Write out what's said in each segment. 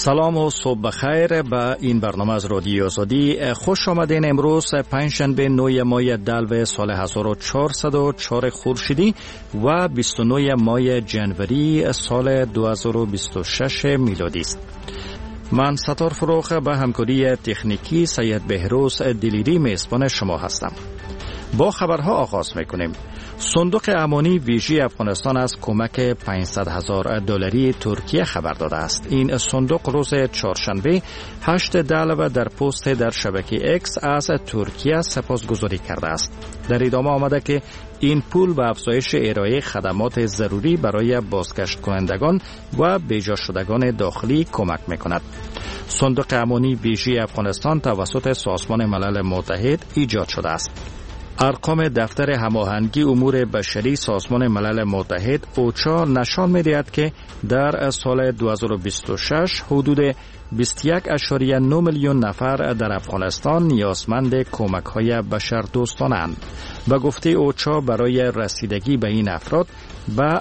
سلام و صبح بخیر به این برنامه از رادیو آزادی. خوش آمدین. امروز پنجشنبه 9 ماه دلو سال 1404 خورشیدی و 29 ماه جنوری سال 2026 میلادی است. من ستار فروخ به همکاری تکنیکی سید بهروز دلیری میزبان شما هستم. با خبرها آغاز میکنیم. صندوق امانی ویژه افغانستان از کمک 500,000 دلاری ترکیه خبر داده است. این صندوق روز چهارشنبه 8 دلو در پست در شبکه اکس از ترکیه سپاسگزاری کرده است. در ادامه آمده که این پول به افزایش ارائه خدمات ضروری برای بازگشت کنندگان و بیجا شدگان داخلی کمک میکند. صندوق امانی ویژه افغانستان توسط سازمان ملل متحد ایجاد شده است. ارقام دفتر هماهنگی امور بشری سازمان ملل متحد اوچا نشان می‌دهد که در سال 2026 حدود 21.9 میلیون نفر در افغانستان نیازمند کمک‌های بشردوستانه‌اند. به گفته اوچا برای رسیدگی به این افراد به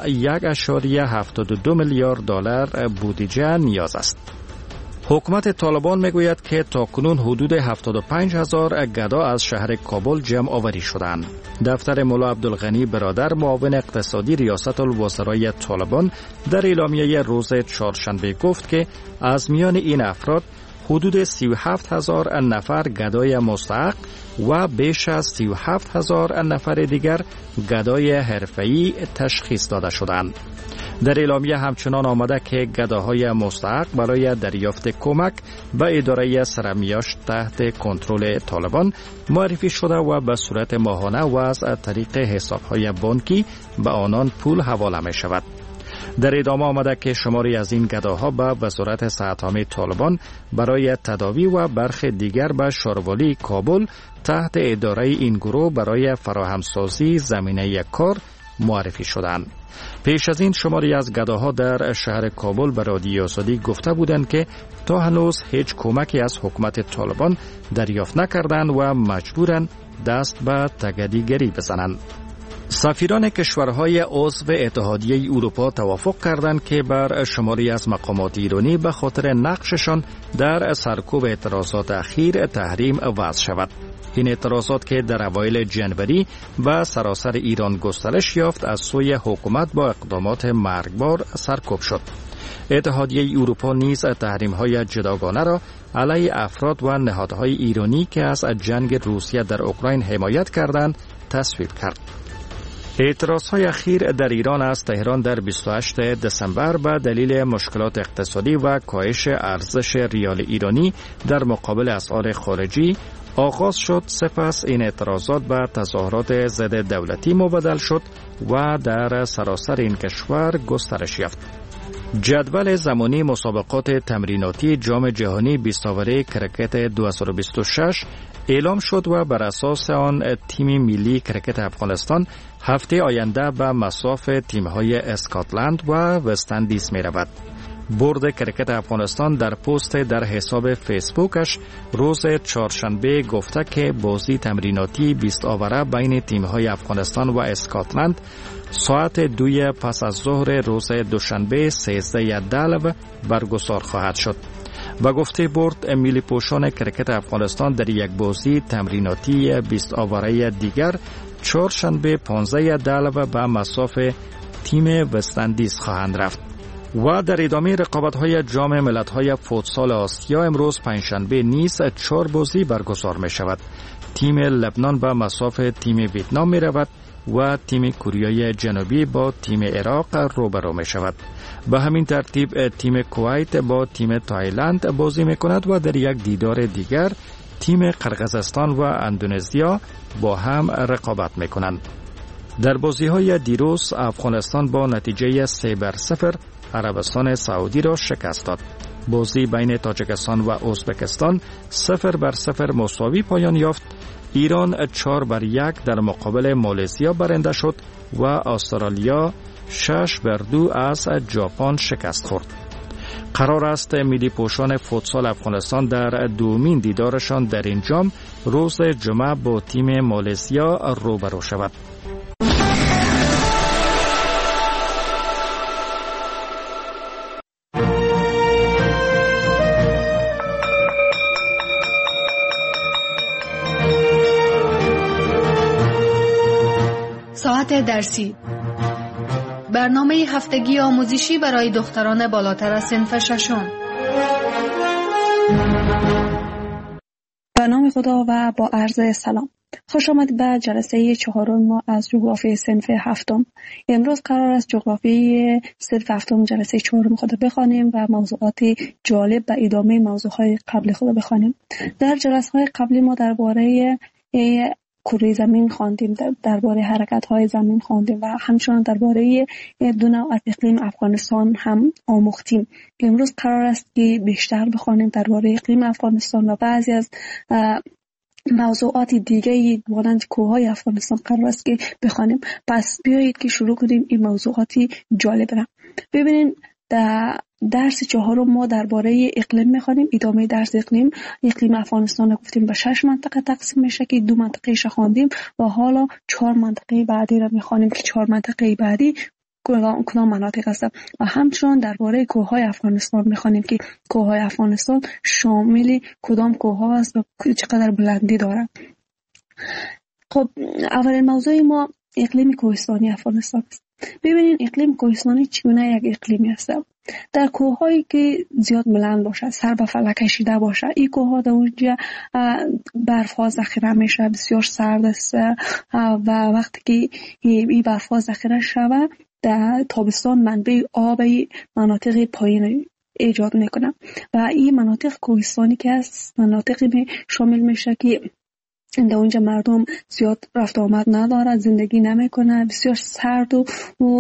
1.72 میلیارد دلار بودجه نیاز است. حکومت طالبان میگوید که تاکنون حدود 75,000 گدا از شهر کابل جمع آوری شدند. دفتر مولا عبدالغنی برادر معاون اقتصادی ریاست الوزرای طالبان در اعلامیه روز چهارشنبه گفت که از میان این افراد حدود 37,000 نفر گدای مستحق و بیش از 37,000 نفر دیگر گدای حرفه‌ای تشخیص داده شدند. در اعلامیه همچنان آمده که گداهای مستحق برای دریافت کمک به اداره سرمیاش تحت کنترل طالبان معرفی شده و به صورت ماهانه و از طریق حسابهای بانکی به آنان پول حواله می شود. در ادامه آمده که شماری از این گداها به وزارت صحت‌عامه طالبان برای تداوی و برخی دیگر به شاروالی کابل تحت اداره این گروه برای فراهمسازی زمینه کار معرفی شدند. پیش از این شماری از گداها در شهر کابل به رادیو آزادی گفته بودند که تا هنوز هیچ کمکی از حکومت طالبان دریافت نکردند و مجبورند دست به تگدیگری بزنند. سفیران کشورهای عضو اتحادیه اروپا توافق کردند که بر شماری از مقامات ایرانی به خاطر نقششان در سرکوب اعتراضات اخیر تحریم وضع شود. این اعتراضات که در اوایل جنوری به سراسر ایران گسترش یافت از سوی حکومت با اقدامات مرگبار سرکوب شد. اتحادیه اروپا نیز تحریم‌های جداگانه را علیه افراد و نهادهای ایرانی که از جنگ روسیه در اوکراین حمایت کردند تصویب کرد. اعتراضهای اخیر در ایران از تهران در 28 دسامبر به دلیل مشکلات اقتصادی و کاهش ارزش ریال ایرانی در مقابل اسعار خارجی آغاز شد. سپس این اعتراضات به تظاهرات ضد دولتی مبدل شد و در سراسر این کشور گسترش یافت. جدول زمانی مسابقات تمریناتی جام جهانی 20 اوره کرکت 2026 اعلام شد و بر اساس آن تیم ملی کرکت افغانستان هفته آینده به مصاف تیم‌های اسکاتلند و وست اندیز می‌رود. بورد کرکت افغانستان در پست در حساب فیسبوکش روز چهارشنبه گفته که بازی تمریناتی 20 اوره بین تیم‌های افغانستان و اسکاتلند ساعت 2 پس از ظهر روز دوشنبه 13 دلو برگزار خواهد شد. و گفته بورد ملی پوشان کرکت افغانستان در یک بازی تمریناتی 20 اوره دیگر چهارشنبه 15 دلو به مصاف تیم وست اندیز خواهند رفت. و در ادامه رقابت‌های جام ملت‌های فوتسال آسیا امروز پنجشنبه نیز 4 بازی برگزار می‌شود. تیم لبنان به مصاف تیم ویتنام می‌رود و تیم کره جنوبی با تیم عراق روبرو می‌شود. به همین ترتیب تیم کویت با تیم تایلند بازی می‌کند و در یک دیدار دیگر تیم قرقیزستان و اندونزیا با هم رقابت می‌کنند. در بازی‌های دیروز افغانستان با نتیجه 3-0 عربستان سعودی را شکست داد. بازی بین تاجیکستان و ازبکستان 0-0 مساوی پایان یافت. ایران 4-1 در مقابل مالزیا برنده شد و استرالیا 6-2 از ژاپن شکست خورد. قرار است ملی پوشان فوتسال افغانستان در دومین دیدارشان در این جام روز جمعه با تیم مالزیا روبرو شود. موضوعات درسی، برنامه هفتگی آموزشی برای دختران بالاتر از صنف ششم. به نام خدا و با عرض سلام. خوش آمدید به جلسه 4 ما از جغرافی صنف هفتم. امروز قرار است جغرافی صنف هفتم جلسه 4 خود بخوانیم و موضوعات جالب و ادامه موضوعات قبل خود بخوانیم. در جلسه‌های قبلی ما درباره کره زمین خواندیم، درباره حرکت‌های زمین خواندیم و همچنین درباره دو نوع از اقلیم افغانستان هم آموختیم. امروز قرار است که بیشتر بخوانیم درباره اقلیم افغانستان و بعضی از موضوعات دیگه مانند کوههای افغانستان قرار است که بخوانیم. پس بیایید که شروع کنیم این موضوعاتی جالب را. ببینید در درس 4 ما درباره اقلیم می‌خوانیم. ادامه درس اقلیم افغانستان را گفتیم به 6 منطقه تقسیم میشه که 2 منطقه‌اش خواندیم و حالا 4 منطقه بعدی را می‌خوانیم که 4 منطقه بعدی کدام مناطق هستند و همچنین درباره کوههای افغانستان می‌خوانیم که کوههای افغانستان شامل کدام کوه‌ها است و چقدر بلندی دارند. خب اولین موضوع ما اقلیم کوهستانی افغانستان است. ببینید اقلیم کوهستانی چگونه یک اقلیمی است. در کوه‌هایی که زیاد بلند باشه، سر به فلک کشیده باشه، این کوه‌ها در اونجا برف‌ها ذخیره میشه، بسیار سرد است و وقتی که این برف‌ها ذخیره شود در تابستان منبع آب مناطق پایین ایجاد میکنه و این مناطق کوهستانی که است مناطقی شامل میشه که در اونجا مردم زیاد رفت آمد نداره، زندگی نمیکنه، بسیار سرد و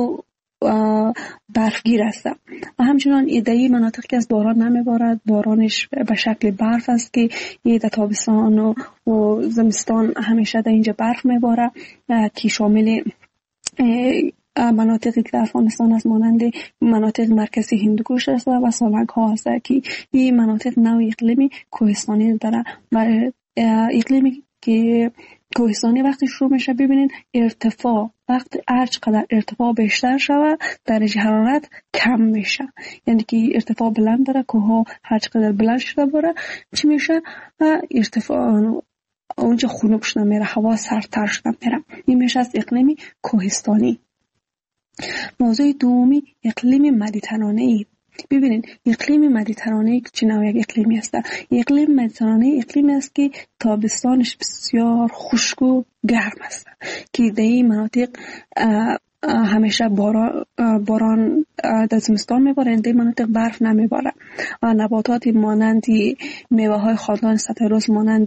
برفگیر است و همچنان ایدهی مناطق که از باران نمیبارد، بارانش به شکل برف است که در تابستان و زمستان همیشه در اینجا برف میباره که شامل مناطقی که در افغانستان است مانند مناطق مرکزی هندوکش است و سالنگ ها است که این مناطق نوع اقلیمی کوهستانی داره و اقلیمی که کوهستانی وقتی شروع میشه ببینید ارتفاع وقتی هر چقدر ارتفاع بیشتر شود درجه حرارت کم میشه، یعنی که ارتفاع بلند داره کوه هر چقدر بلند شده بره چی میشه ارتفاع اونجا خنک شده میره، هوا سردتر شده میره. این میشه از اقلیم کوهستانی. موضوع دومی اقلیم مدیترانه‌ای. ببینید اقلیم مدیترانه‌ای چه نوع اقلیمی است؟ اقلیم مدیترانه‌ای اقلیمی است که تابستانش بسیار خشک و گرم است که در این مناطق همیشه باران در زمستان میباره، در مناطق برف نمیباره و نباتات مانند میوه‌های خاندان ستروس مانند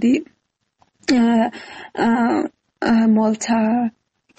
مالتا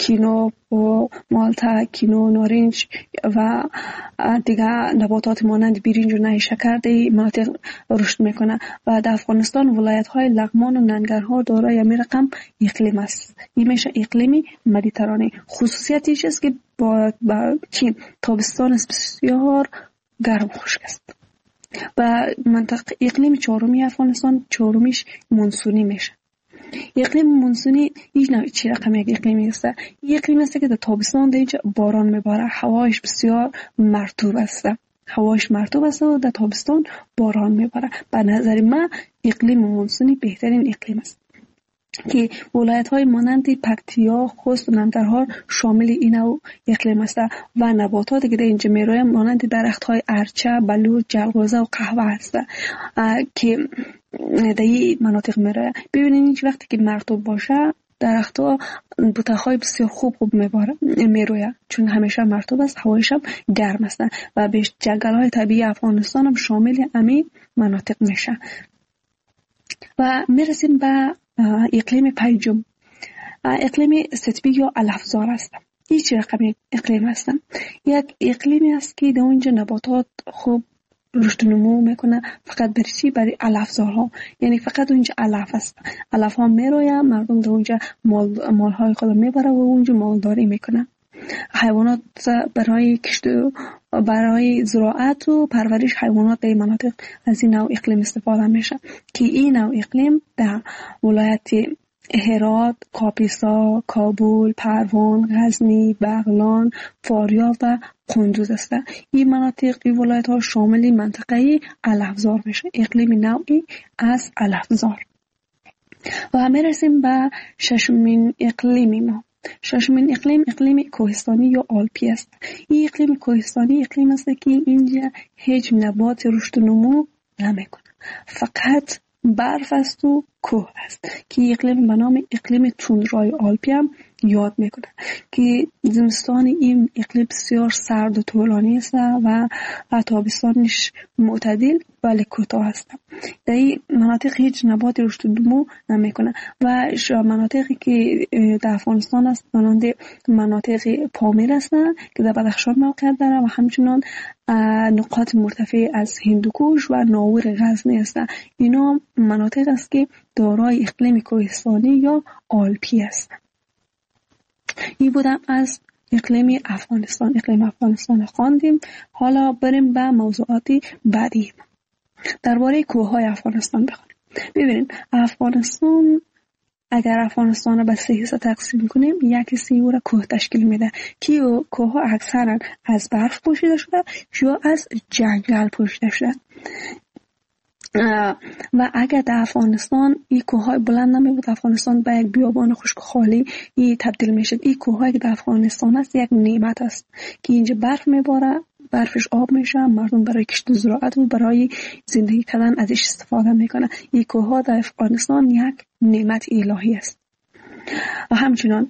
کینو، نارنج و دیگه نباتات مانند برنج و نیشکر در مناطق رشد میکنه و در افغانستان ولایت‌های لغمان و ننگرهار دارای همین رقم اقلیم است. این میشه اقلیم مدیترانه. خصوصیتش است که با تابستان بسیار گرم خشک است. و منطقه اقلیم چهارمی افغانستان چهارمیش مونسونی میشه. اقلیم مونسونی هیچ نوع چی رقم یک اقلیمی است. یک اقلیم است که در تابستان در اینجا باران میباره، هوایش بسیار مرطوب است و در تابستان باران میباره. به نظر من اقلیم مونسونی بهترین اقلیم است که ولایت‌های مانند پکتیا، خوست و ننگرهار شامل این نوع اقلیم است و نباتاتی که در اینجا میروید مانند درخت‌های ارچه، بلوط، جلغوزه و قهوه است که در این مناطق میروید. ببینید وقتی که مرطوب باشه درخت‌ها بوته‌های بسیار خوب میروید چون همیشه مرطوب است، هوایش هم گرم است و به جنگل‌های طبیعی افغانستان هم شامل همین مناطق میشه. و میرسیم به اقلیم پنجم. اقلیم ستبی یا علفزار است. این چه رقم اقلیم است؟ یک اقلیمی است که در اونجا نباتات خوب رشد و نمو میکنه، فقط برای علفزارها، یعنی فقط اونجا علف است. علف ها میروید، مردم در اونجا مالهای خود میبره و اونجا مالداری میکنه. حیوانات برای زراعت و پرورش حیوانات در مناطق از این نوع اقلیم استفاده میشه که این نوع اقلیم در ولایت هرات، کاپیسا، کابل، پروان، غزنی، بغلان، فاریاب و قندوز است. این مناطق این ولایت ها شامل منطقه علفزار میشه، اقلیم نوعی از علفزار. و همه رسیم به ششمین اقلیم ما. ششمین اقلیم کوهستانی یا آلپی است. این اقلیم کوهستانی اقلیم است که اینجا هیچ نبات رشد و نمو نمیکنه، فقط برف است و کوه است که اقلیم به نام اقلیم توندرای آلپی هم یاد میکنه که زمستان این اقلیم بسیار سرد و طولانی است و تابستانش معتدل ولی کوتاه است. در این مناطق هیچ نبات رشد و نمو نمیکنه و مناطقی که در افغانستان است مانند مناطق پامیر است که در بدخشان موقعیت داره و همچنان نقاط مرتفع از هندوکوش و ناور غزنی است. اینا مناطق است که دارای اقلیم کوهستانی یا آلپی است. این بودم از اقلیم افغانستان خواندیم. حالا بریم به موضوعات بعدی. درباره کوههای افغانستان بخونیم. ببینید افغانستان، اگر افغانستان را به 3 حصه تقسیم کنیم، یک حصه او را کوه تشکیل میده که کوهها اکثرا از برف پوشیده شده یا از جنگل پوشیده شده. و اگر در افغانستان این کوههای بلند نمیبود، افغانستان به یک بیابان خشک خالی تبدیل میشد. این کوههایی که در افغانستان است یک نعمت است که اینجا برف میباره، برفش آب میشه، مردم برای کشت و زراعت و برای زندگی کردن ازش استفاده میکنه. این کوهها در افغانستان یک نعمت الهی است. و همچنان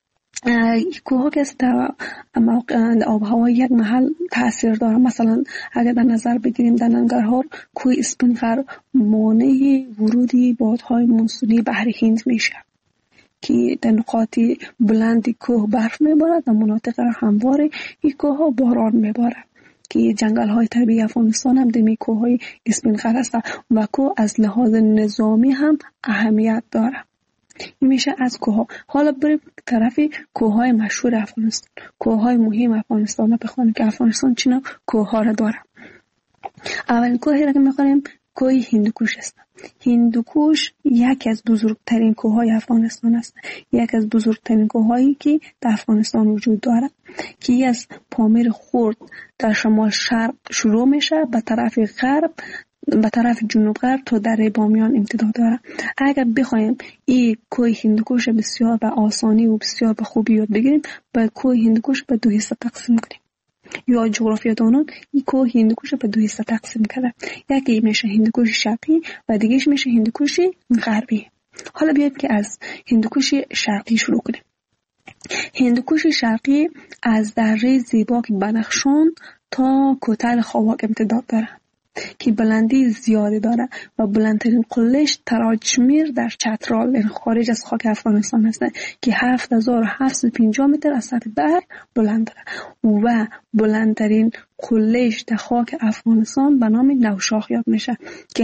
کوه که در آب هوا یک محل تاثیر داره. مثلا اگر در نظر بگیریم در ننگرهار کوه اسپینقر مانع ورودی بادهای مونسونی بحر هند میشه که در نقاط بلند کوه برف میبارد، در مناطق هموار این کوه ها باران میبارد که جنگل های طبیعی افغانستان هم دمی کوه های اسپینقر است و کوه از لحاظ نظامی هم اهمیت داره. این میشه از کوه. حالا بریم طرف کوههای مشهور افغانستان، کوههای مهم افغانستان رو بخونیم که افغانستان چینا کوهها را داره. اولین کوهی را که میخونیم کوه هندوکوش است. هندوکوش یکی از بزرگترین کوههای افغانستان است، یکی از بزرگترین کوههایی که در افغانستان وجود داره که از پامیر خرد در شمال شرق شروع میشه به طرف غرب، به طرف جنوب غرب تا دره بامیان امتداد داره. اگر بخوایم این کوه هندوکوش بسیار به آسانی و بسیار به خوبی یاد بگیریم، به کوه هندوکوش به 2 حصه تقسیم کنیم. یا جغرافیادانان این کوه هندوکوش به 2 حصه تقسیم کرده، یکی میشه هندوکوش شرقی و دیگهش میشه هندوکوش غربی. حالا بیایم که از هندوکوش شرقی شروع کنیم. هندوکوش شرقی از دره زیباک بدخشان تا کوتل خواک امتداد داره که بلندی زیادی داره و بلندترین قلهش تراجمیر در چترال خارج از خاک افغانستان هست که 7750 متر از سطح بحر بلند داره و بلندترین قلهش در خاک افغانستان به نام نوشاخ یاد میشه که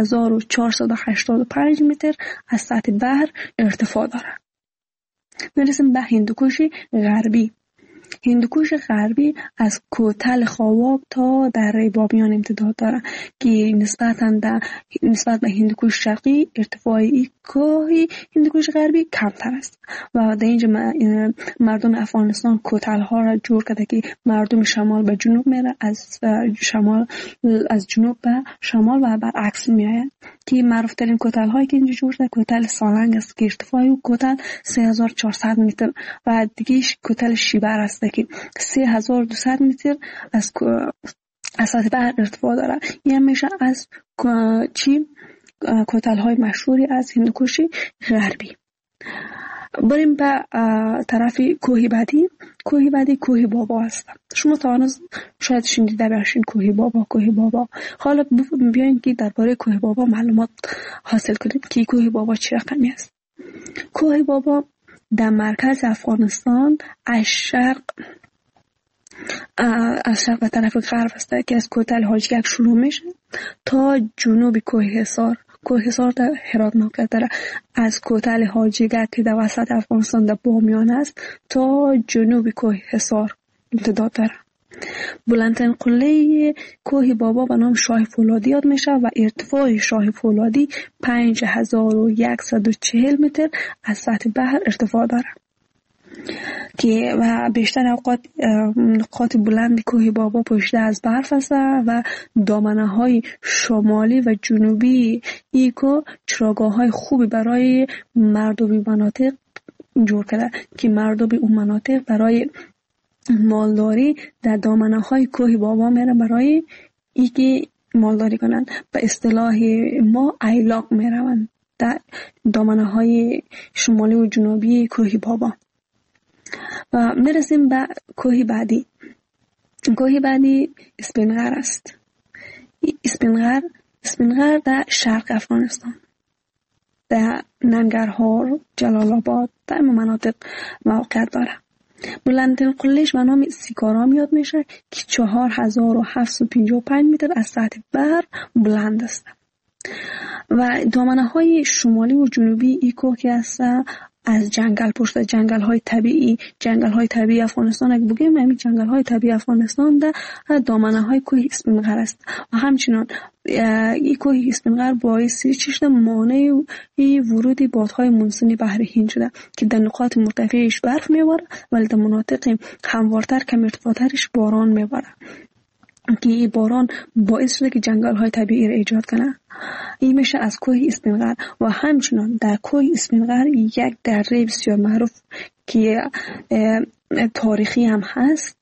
7485 متر از سطح بحر ارتفاع داره. میرسیم به هندوکوش غربی. هندوکوش غربی از کوتل خواک تا دره بامیان امتداد داره که نسبت به هندوکوش شرقی ارتفاعی کوه هندوکوش غربی کمتر است و در اینجا مردم افغانستان کوتل ها را جور کرده که مردم شمال به جنوب میره، از جنوب به شمال و برعکس میآید که معروف ترین کوتل هایی که اینجا جور شده کوتل سالنگ است که ارتفاعی کوتل 3400 متر و دیگهش کوتل شیبر است که 3200 متر از سطح بحر ارتفاع داره. این میشه از کوتل های مشهوری از هندوکوش غربی. بریم به طرف کوه بعدی. کوه بابا است. شما تا آن شاید شنیده باشین کوه بابا. حالا بیاین که درباره کوه بابا معلومات حاصل کنیم که کوه بابا چه رقمی است. کوه بابا در مرکز افغانستان از شرق به طرف غرب است که از کوتل حاجگک شروع میشه تا جنوب کوه حصار در هرات موقعیت داره. از کوتل حاجگک که در وسط افغانستان در بامیان است تا جنوب کوه حصار امتداد داره. بلندترین قله کوه بابا به نام شاه فولادی یاد میشه و ارتفاع شاه فولادی 5140 متر از سطح بحر ارتفاع داره که و بیشتر اوقات نقاط بلند کوه بابا پوشیده از برف است و دامنه های شمالی و جنوبی ایکو چراگاه های خوبی برای مردمی مناطق جور کرده که مردم اون مناطق برای مالداری در دامنه‌های کوه بابا میره برای اینکه مالداری کنن. به اصطلاح ما ایلاق میروند در دامنه‌های شمالی و جنوبی کوه بابا. و میرسیم به کوه بعدی. کوه بعدی اسپینغر است. اسپینغر در شرق افغانستان، در ننگرهار، جلال آباد، در مناطق موقعیت داره. بلندترین قله‌اش به نام سیکارام یاد میشه که 4755 متر از سطح بر بلند است. و دامنه‌های شمالی و جنوبی این کوه که است از جنگل پشت جنگل های طبیعی افغانستان اگه بگیم، همین جنگل های طبیعی افغانستان در دامنه های کوه اسپینغر است. و همچنان این کوه اسپینغر باعث چشم مانع ورود بادهای مونسونی بحر هند شده که در نقاط مرتفعش برف میباره ولی در مناطق هموارتر کم ارتفاعترش باران میباره که این باران باعث شده که جنگل های طبیعی را ایجاد کنه. این میشه از کوه اسپینغر. و همچنان در کوه اسپینغر یک دره بسیار معروف که تاریخی هم هست،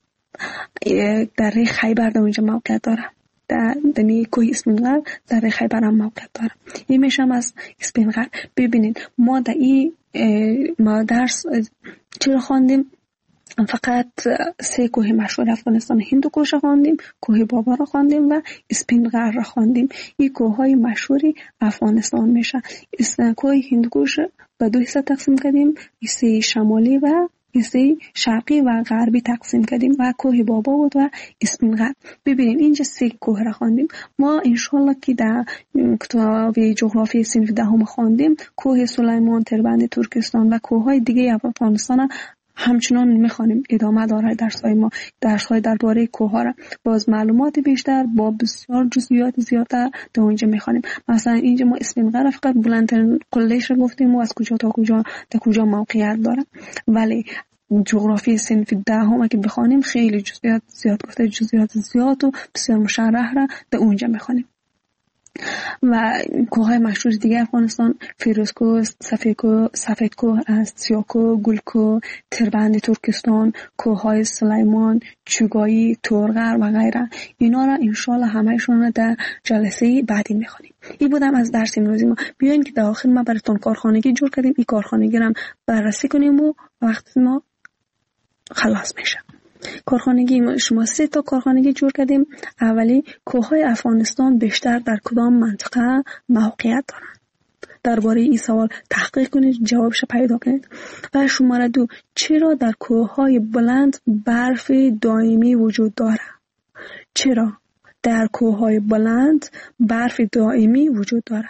دره خیبر در اونجا موقعیت داره. در کوه اسپینغر دره خیبر هم موقعیت داره. این میشه از اسپینغر. ببینید ما در این درس چرا خواندیم؟ فقط 3 کوه مشهور افغانستان، هندوکش خواندیم، کوه بابا را خواندیم و اسپینغر را خواندیم. این کوههای مشهوری افغانستان میشه. کوه هندوکش به 2 حصه تقسیم کردیم، حصه شمالی و حصه شرقی و غربی تقسیم کردیم و کوه بابا بود و اسپینغر. ببینید اینجا 3 کوه را خواندیم. ما انشالله که در کتاب جغرافی صنف 10 خواندیم کوه سلیمان، تربند ترکستان و کوههای دیگه افغانستان همچنان میخوانیم. ادامه داره درس‌های درباره کوه‌ها را باز معلومات بیشتر با بسیار جزئیات زیادتر در اونجا میخوانیم. مثلا اینجا ما اسپینغر فقط بلندترین قله‌اش رو گفتیم و از کجا تا کجا موقعیت داره، ولی جغرافی صنف 10 که بخوانیم خیلی جزئیات زیاد و بسیار مشرح را در اونجا میخوانیم. و کوههای مشهور دیگه افغانستان فیروزکوه، سفیدکوه است، سیاکوه، گلکوه، تربند ترکستان، کوههای سلیمان، چوگایی، تورغر و غیره. اینا را انشالله همهشون در جلسه بعدی میخونیم. این بودم از درس امروزی ما. بیاین که در آخر ما براتون کارخانگی جور کردیم. این کارخانگی را بررسی کنیم و وقت ما خلاص میشه. کارخانگی شما 3 تا کارخانگی جور کردیم. اولی کوههای افغانستان بیشتر در کدام منطقه موقعیت دارند؟ درباره این سوال تحقیق کنید، جوابش پیدا کنید. و شماره 2 چرا در کوههای بلند برف دائمی وجود داره؟ چرا در کوههای بلند برف دائمی وجود داره؟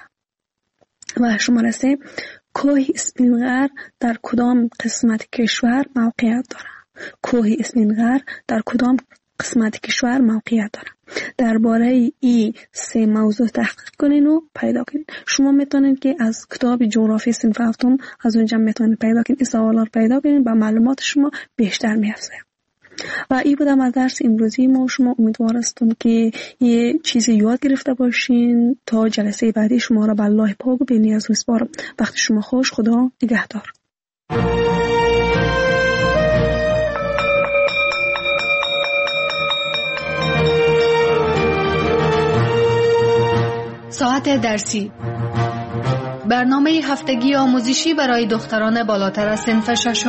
و شماره 3 کوه اسپینغر در کدام قسمت کشور موقعیت داره؟ کوه اسپینغر در کدام قسمت کشور موقعیت داره؟ درباره این 3 موضوع تحقیق کنین و پیدا کنین. شما میتونید که از کتاب جغرافی صنف 7 از اونجا میتونید پیدا کنین. این سوالا رو پیدا کنین و معلومات شما بیشتر میافزه. و این بودم از درس امروزی ما. شما امیدوارستم که یه چیزی یاد گرفته باشین. تا جلسه بعدی شما را به الله پاک و بی‌نیاز میسپارم. وقت شما خوش. خدا نگهدار. ساعت درسی، برنامه هفتگی آموزشی برای دختران بالاتر از صنف 6.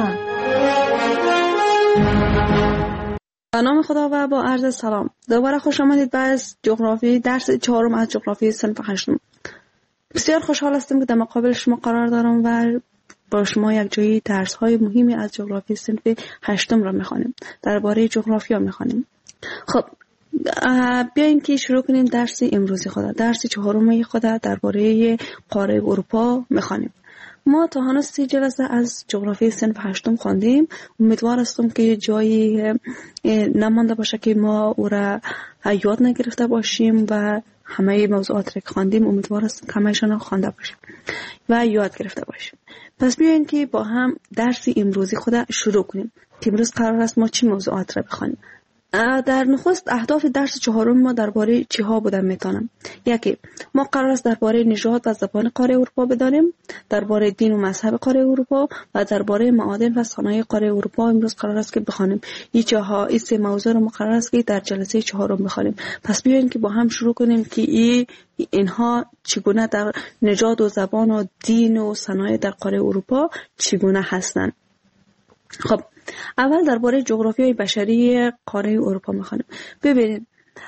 به نام خدا و با عرض سلام. دوباره خوش آمدید به جغرافی درس 4 از جغرافی صنف 8. بسیار خوشحال هستم که در مقابل شما قرار دارم و با شما یک جایی درس‌های مهمی از جغرافی صنف 8 را می‌خوانیم. درباره جغرافیا می‌خوانیم. خب بیاین که شروع کنیم درس امروزی خود. درس 4 خود درباره قاره اروپا می‌خوانیم. ما تا هنوز 30 جلسه از جغرافی صنف 8 خواندیم. امیدوار هستم که جایی نمانده باشه که ما او را یاد نگرفته باشیم و همه موضوعات را که خواندیم امیدوار هستم که همه‌شان خوانده باشیم و یاد گرفته باشیم. پس بیاین که با هم درس امروزی خود شروع کنیم که امروز قرار است ما چه موضوعات را بخوانیم. در نخست اهداف درس چهارم ما درباره چی ها بودن میتونم. یکی، ما قرار است درباره نژاد و زبان قاره اروپا بدانیم، درباره دین و مذهب قاره اروپا و درباره معادن و صنایع قاره اروپا امروز قرار است که بخوانیم. این سه موضوع رو ما قرار است که در جلسه چهارم بخوانیم. پس بیاین که با هم شروع کنیم که اینها چگونه در نژاد و زبان و دین و صنایع در قاره اروپا چگونه هستند. خب اول درباره جغرافیای بشری قاره اروپا میخوانیم. ببینید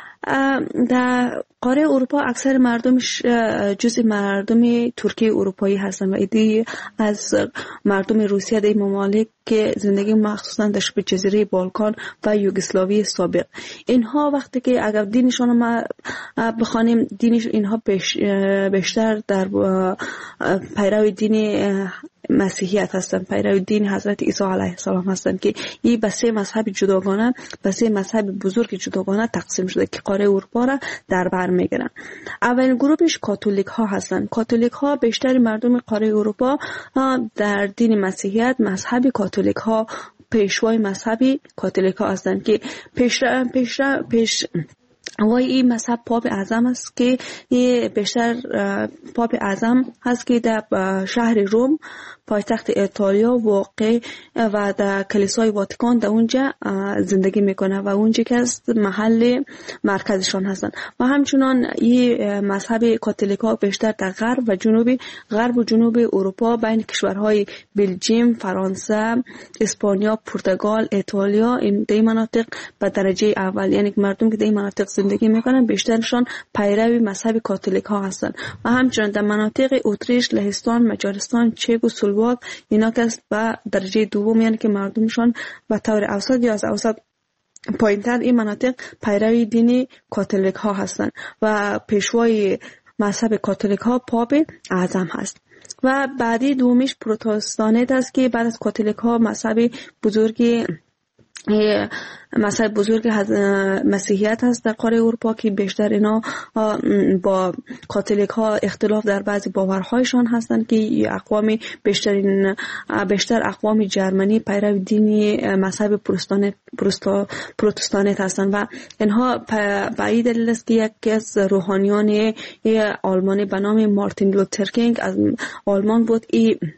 در قاره اروپا اکثر مردمش جزء مردم ترکیه اروپایی هستند و ایده از مردم روسیه در ممالک که زندگی مخصوصا در شبه جزیره بالکان و یوگسلاوی سابق. اینها وقتی که اگر دینشون ما بخوانیم، دینش اینها بیشتر در پیرو دین مسیحیت هستند، پیرو دین حضرت عیسی علیه السلام هستند که این به سه مذهب جداگانه، به سه مذهب بزرگ جداگانه تقسیم شده که قاره اروپا را در بر میگیرن. اولین گروهش کاتولیک ها هستند. کاتولیک ها بیشتر مردم قاره اروپا در دین مسیحیت، مذهب کاتولیک ها، پیشوای مذهبی کاتولیک ها هستند که پیش این مذهب پاپ اعظم است که بیشتر پاپ اعظم هست که در شهر روم پایتخت ایتالیا واقع و در کلیسای واتیکان در اونجا زندگی میکنه و اونجا که است محل مرکزشان هستن. و همچنان این مذهب کاتولیکا بیشتر در غرب و جنوب اروپا بین کشورهای بلژیم، فرانسه، اسپانیا، پرتغال، ایتالیا، این مناطق به درجه اول، یعنی مردم که در این مناطق زندگی میکنن بیشترشان پیرو مذهب کاتولیکا هستن. و همچنان در مناطق اتریش، لهستان، مجارستان، چک و سلواک اینا که است به درجه دوم، یعنی که مردمشان به طور اوسط یا از اوسط پایینتر این مناطق پیرو دین کاتولیک ها هستند و پیشوای مذهب کاتولیک ها پاپ اعظم هست. و بعدی دومیش پروتستانت است که بعد از کاتولیک ها مذهب بزرگ مسیحیت هست در قاره اروپا که بیشتر اینا با کاتولیک ها اختلاف در بعضی باورهایشان هستند که بیشتر اقوام جرمنی پیرو دین مذهب پروتستانت هستند و اینها به این دلیل است که یکی از روحانیان آلمانی به نام مارتین لوتر کینگ از آلمان بود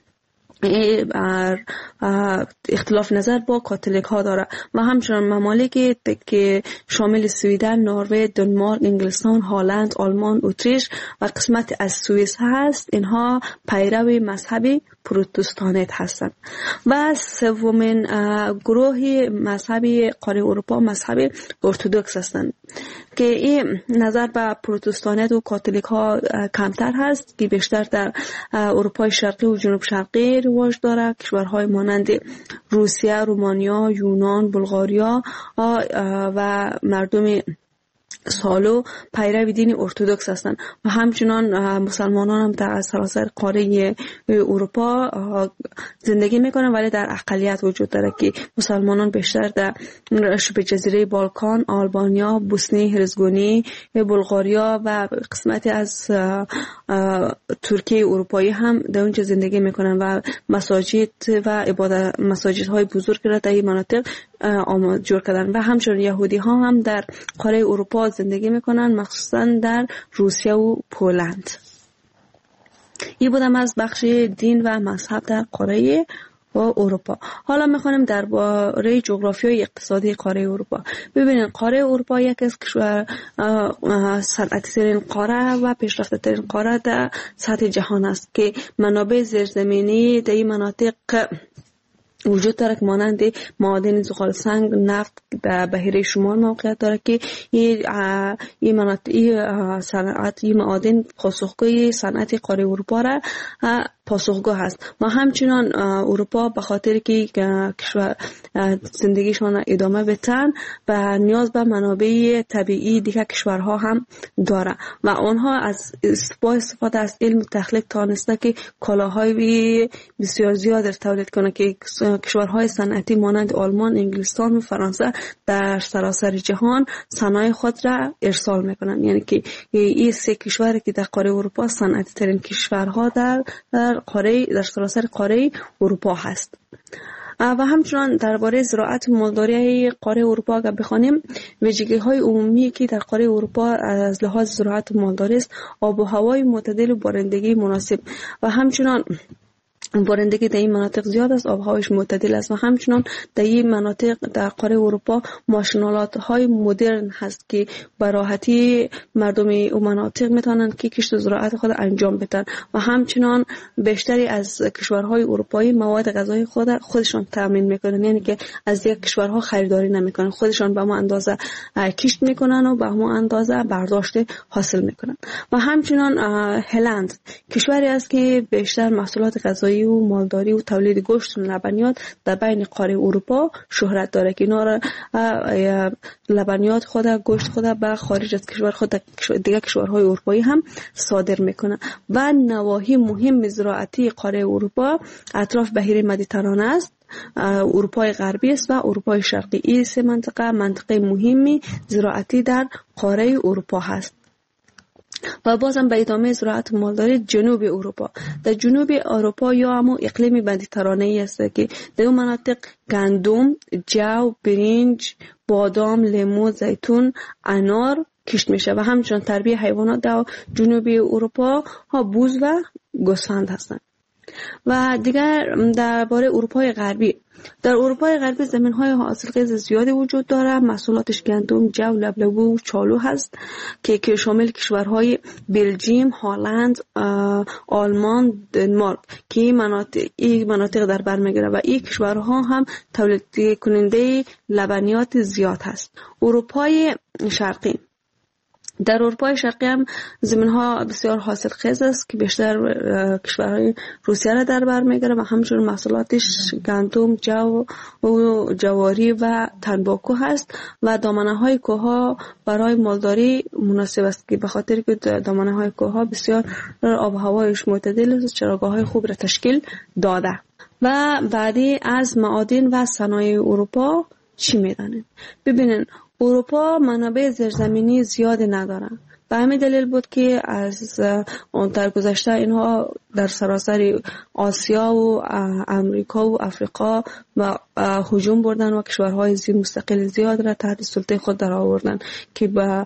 اختلاف نظر با کاتولیک ها داره. و همچنان ممالکی که شامل سویدن، نروژ، دانمارک، انگلستان، هلند، آلمان، اتریش و قسمت از سوئیس هست، اینها پیرو مذهب پروتستانت هستند. و سومین گروه مذهبی قاره اروپا مذهب ارتدوکس هستند که این نظر به پروتستانت و کاتولیک ها کمتر هست که بیشتر در اروپای شرقی و جنوب شرقی رواج داره. کشورهای مانند روسیه، رومانیا، یونان، بلغاریا و مردم سالو پیرو دین ارتدوکس هستند و همچنان مسلمانان هم در سراسر قاره اروپا زندگی میکنن، ولی در اقلیت وجود داره که مسلمانان بیشتر در شبه جزیره بالکان، آلبانیا، بوسنی هرزگونی، بلغاریا و قسمتی از ترکیه اروپایی هم در اونجا زندگی میکنن و مساجد و مساجدهای بزرگ را در این مناطق جور کردن. و همچنین یهودی ها هم در قاره اروپا زندگی میکنن، مخصوصا در روسیه و پولند. این بودم از بخش دین و مذهب در قاره اروپا. حالا میخوانیم درباره جغرافیای اقتصادی قاره اروپا. ببینید قاره اروپا یکی از صنعتی ترین قاره و پیشرفته ترین قاره در سطح جهان است که منابع زیرزمینی در این مناطق وجود داره که مانند معادن زغال سنگ، نفت در بحیره شمال موقعیت داره که این صنعت، این معادن پاسخگوی صنعت قاره اروپا را پاسخگو هست. و همچنان اروپا به خاطر که زندگیشان ادامه بدن و نیاز به منابع طبیعی دیگر کشورها هم داره و آنها از استفاده از علم تخلیق توانسته که کالاهای بسیار زیاد تولید کنه که کشورهای صنعتی مانند آلمان، انگلستان و فرانسه در سراسر جهان صنایع خود را ارسال میکنن. یعنی که این سه کشوری که در قاره اروپا صنعتی ترین کشورها در سراسر قاره اروپا هست. و همچنان درباره زراعت و مالداری قاره اروپا اگر بخوانیم، ویژگی‌های عمومی که در قاره اروپا از لحاظ زراعت و مالداری است: آب و هوای معتدل و بارندگی مناسب و همچنان بارندگی در این مناطق زیاد است، آب و هوایش معتدل است و همچنان در این مناطق در قاره اروپا ماشین‌آلات های مدرن هست که به راحتی مردم این مناطق میتونن که کشت و زراعت خود انجام بدن و همچنان بیشتری از کشورهای اروپایی مواد غذایی خودشان تامین میکنن، یعنی که از یک کشورها خریداری نمیکنن، خودشان به ما اندازه کشت میکنن و به ما اندازه برداشت حاصل میکنن. و همچنان هلند کشوری است که بیشتر محصولات غذایی و مالداری و تولید گوشت و لبنیات در بین قاره اروپا شهرت داره که اینا را لبنیات خود، گوشت خود به خارج از کشور خود دیگر کشورهای اروپایی هم صادر میکنه. و نواحی مهم زراعتی قاره اروپا اطراف بحیره مدیترانه است، اروپای غربی است و اروپای شرقی. این سه منطقه مهمی زراعتی در قاره اروپا هست. و بازم به ادامه زراعت و مالداری جنوب اروپا. در جنوب اروپا یا همون اقلیم مدیترانه‌ای است که در اون مناطق گندم، جو، برنج، بادام، لیمو، زیتون، انار کشت میشه و همچنین تربیه حیوانات در جنوب اروپا ها بوز و گوسفند هستند. و دیگر درباره اروپای غربی، در اروپای غربی زمین‌های حاصلخیز زیادی وجود دارد. محصولاتش گندم، جو، لبلبو و چالو هست که شامل کشورهای بلژیم، هلند، آلمان، دنمارک که این مناطق در بر میگیره و این کشورها هم تولید کننده لبنیات زیاد هست. اروپای شرقی، در اروپای شرقی هم زمین‌ها بسیار حاصلخیز است که بیشتر کشورهای روسیه را در بر میگیره و همچنین محصولاتش گندم، جو و جواری و تنباکو هست و دامنه‌های کوه‌ها برای مالداری مناسب است که به خاطر که دامنه‌های کوه‌ها بسیار آب و هوایش معتدل است، چراگاه‌های خوب را تشکیل داده. و بعدی از معادن و صنایع اروپا چی میدانید؟ ببینین، اروپا منابع زیرزمینی زیادی نداره. به همین دلیل بود که از اون در گذشته اینها در سراسر آسیا و امریکا و افریقا و هجوم بردن و کشورهای مستقل زیاد را تحت سلطه خود در آوردن که با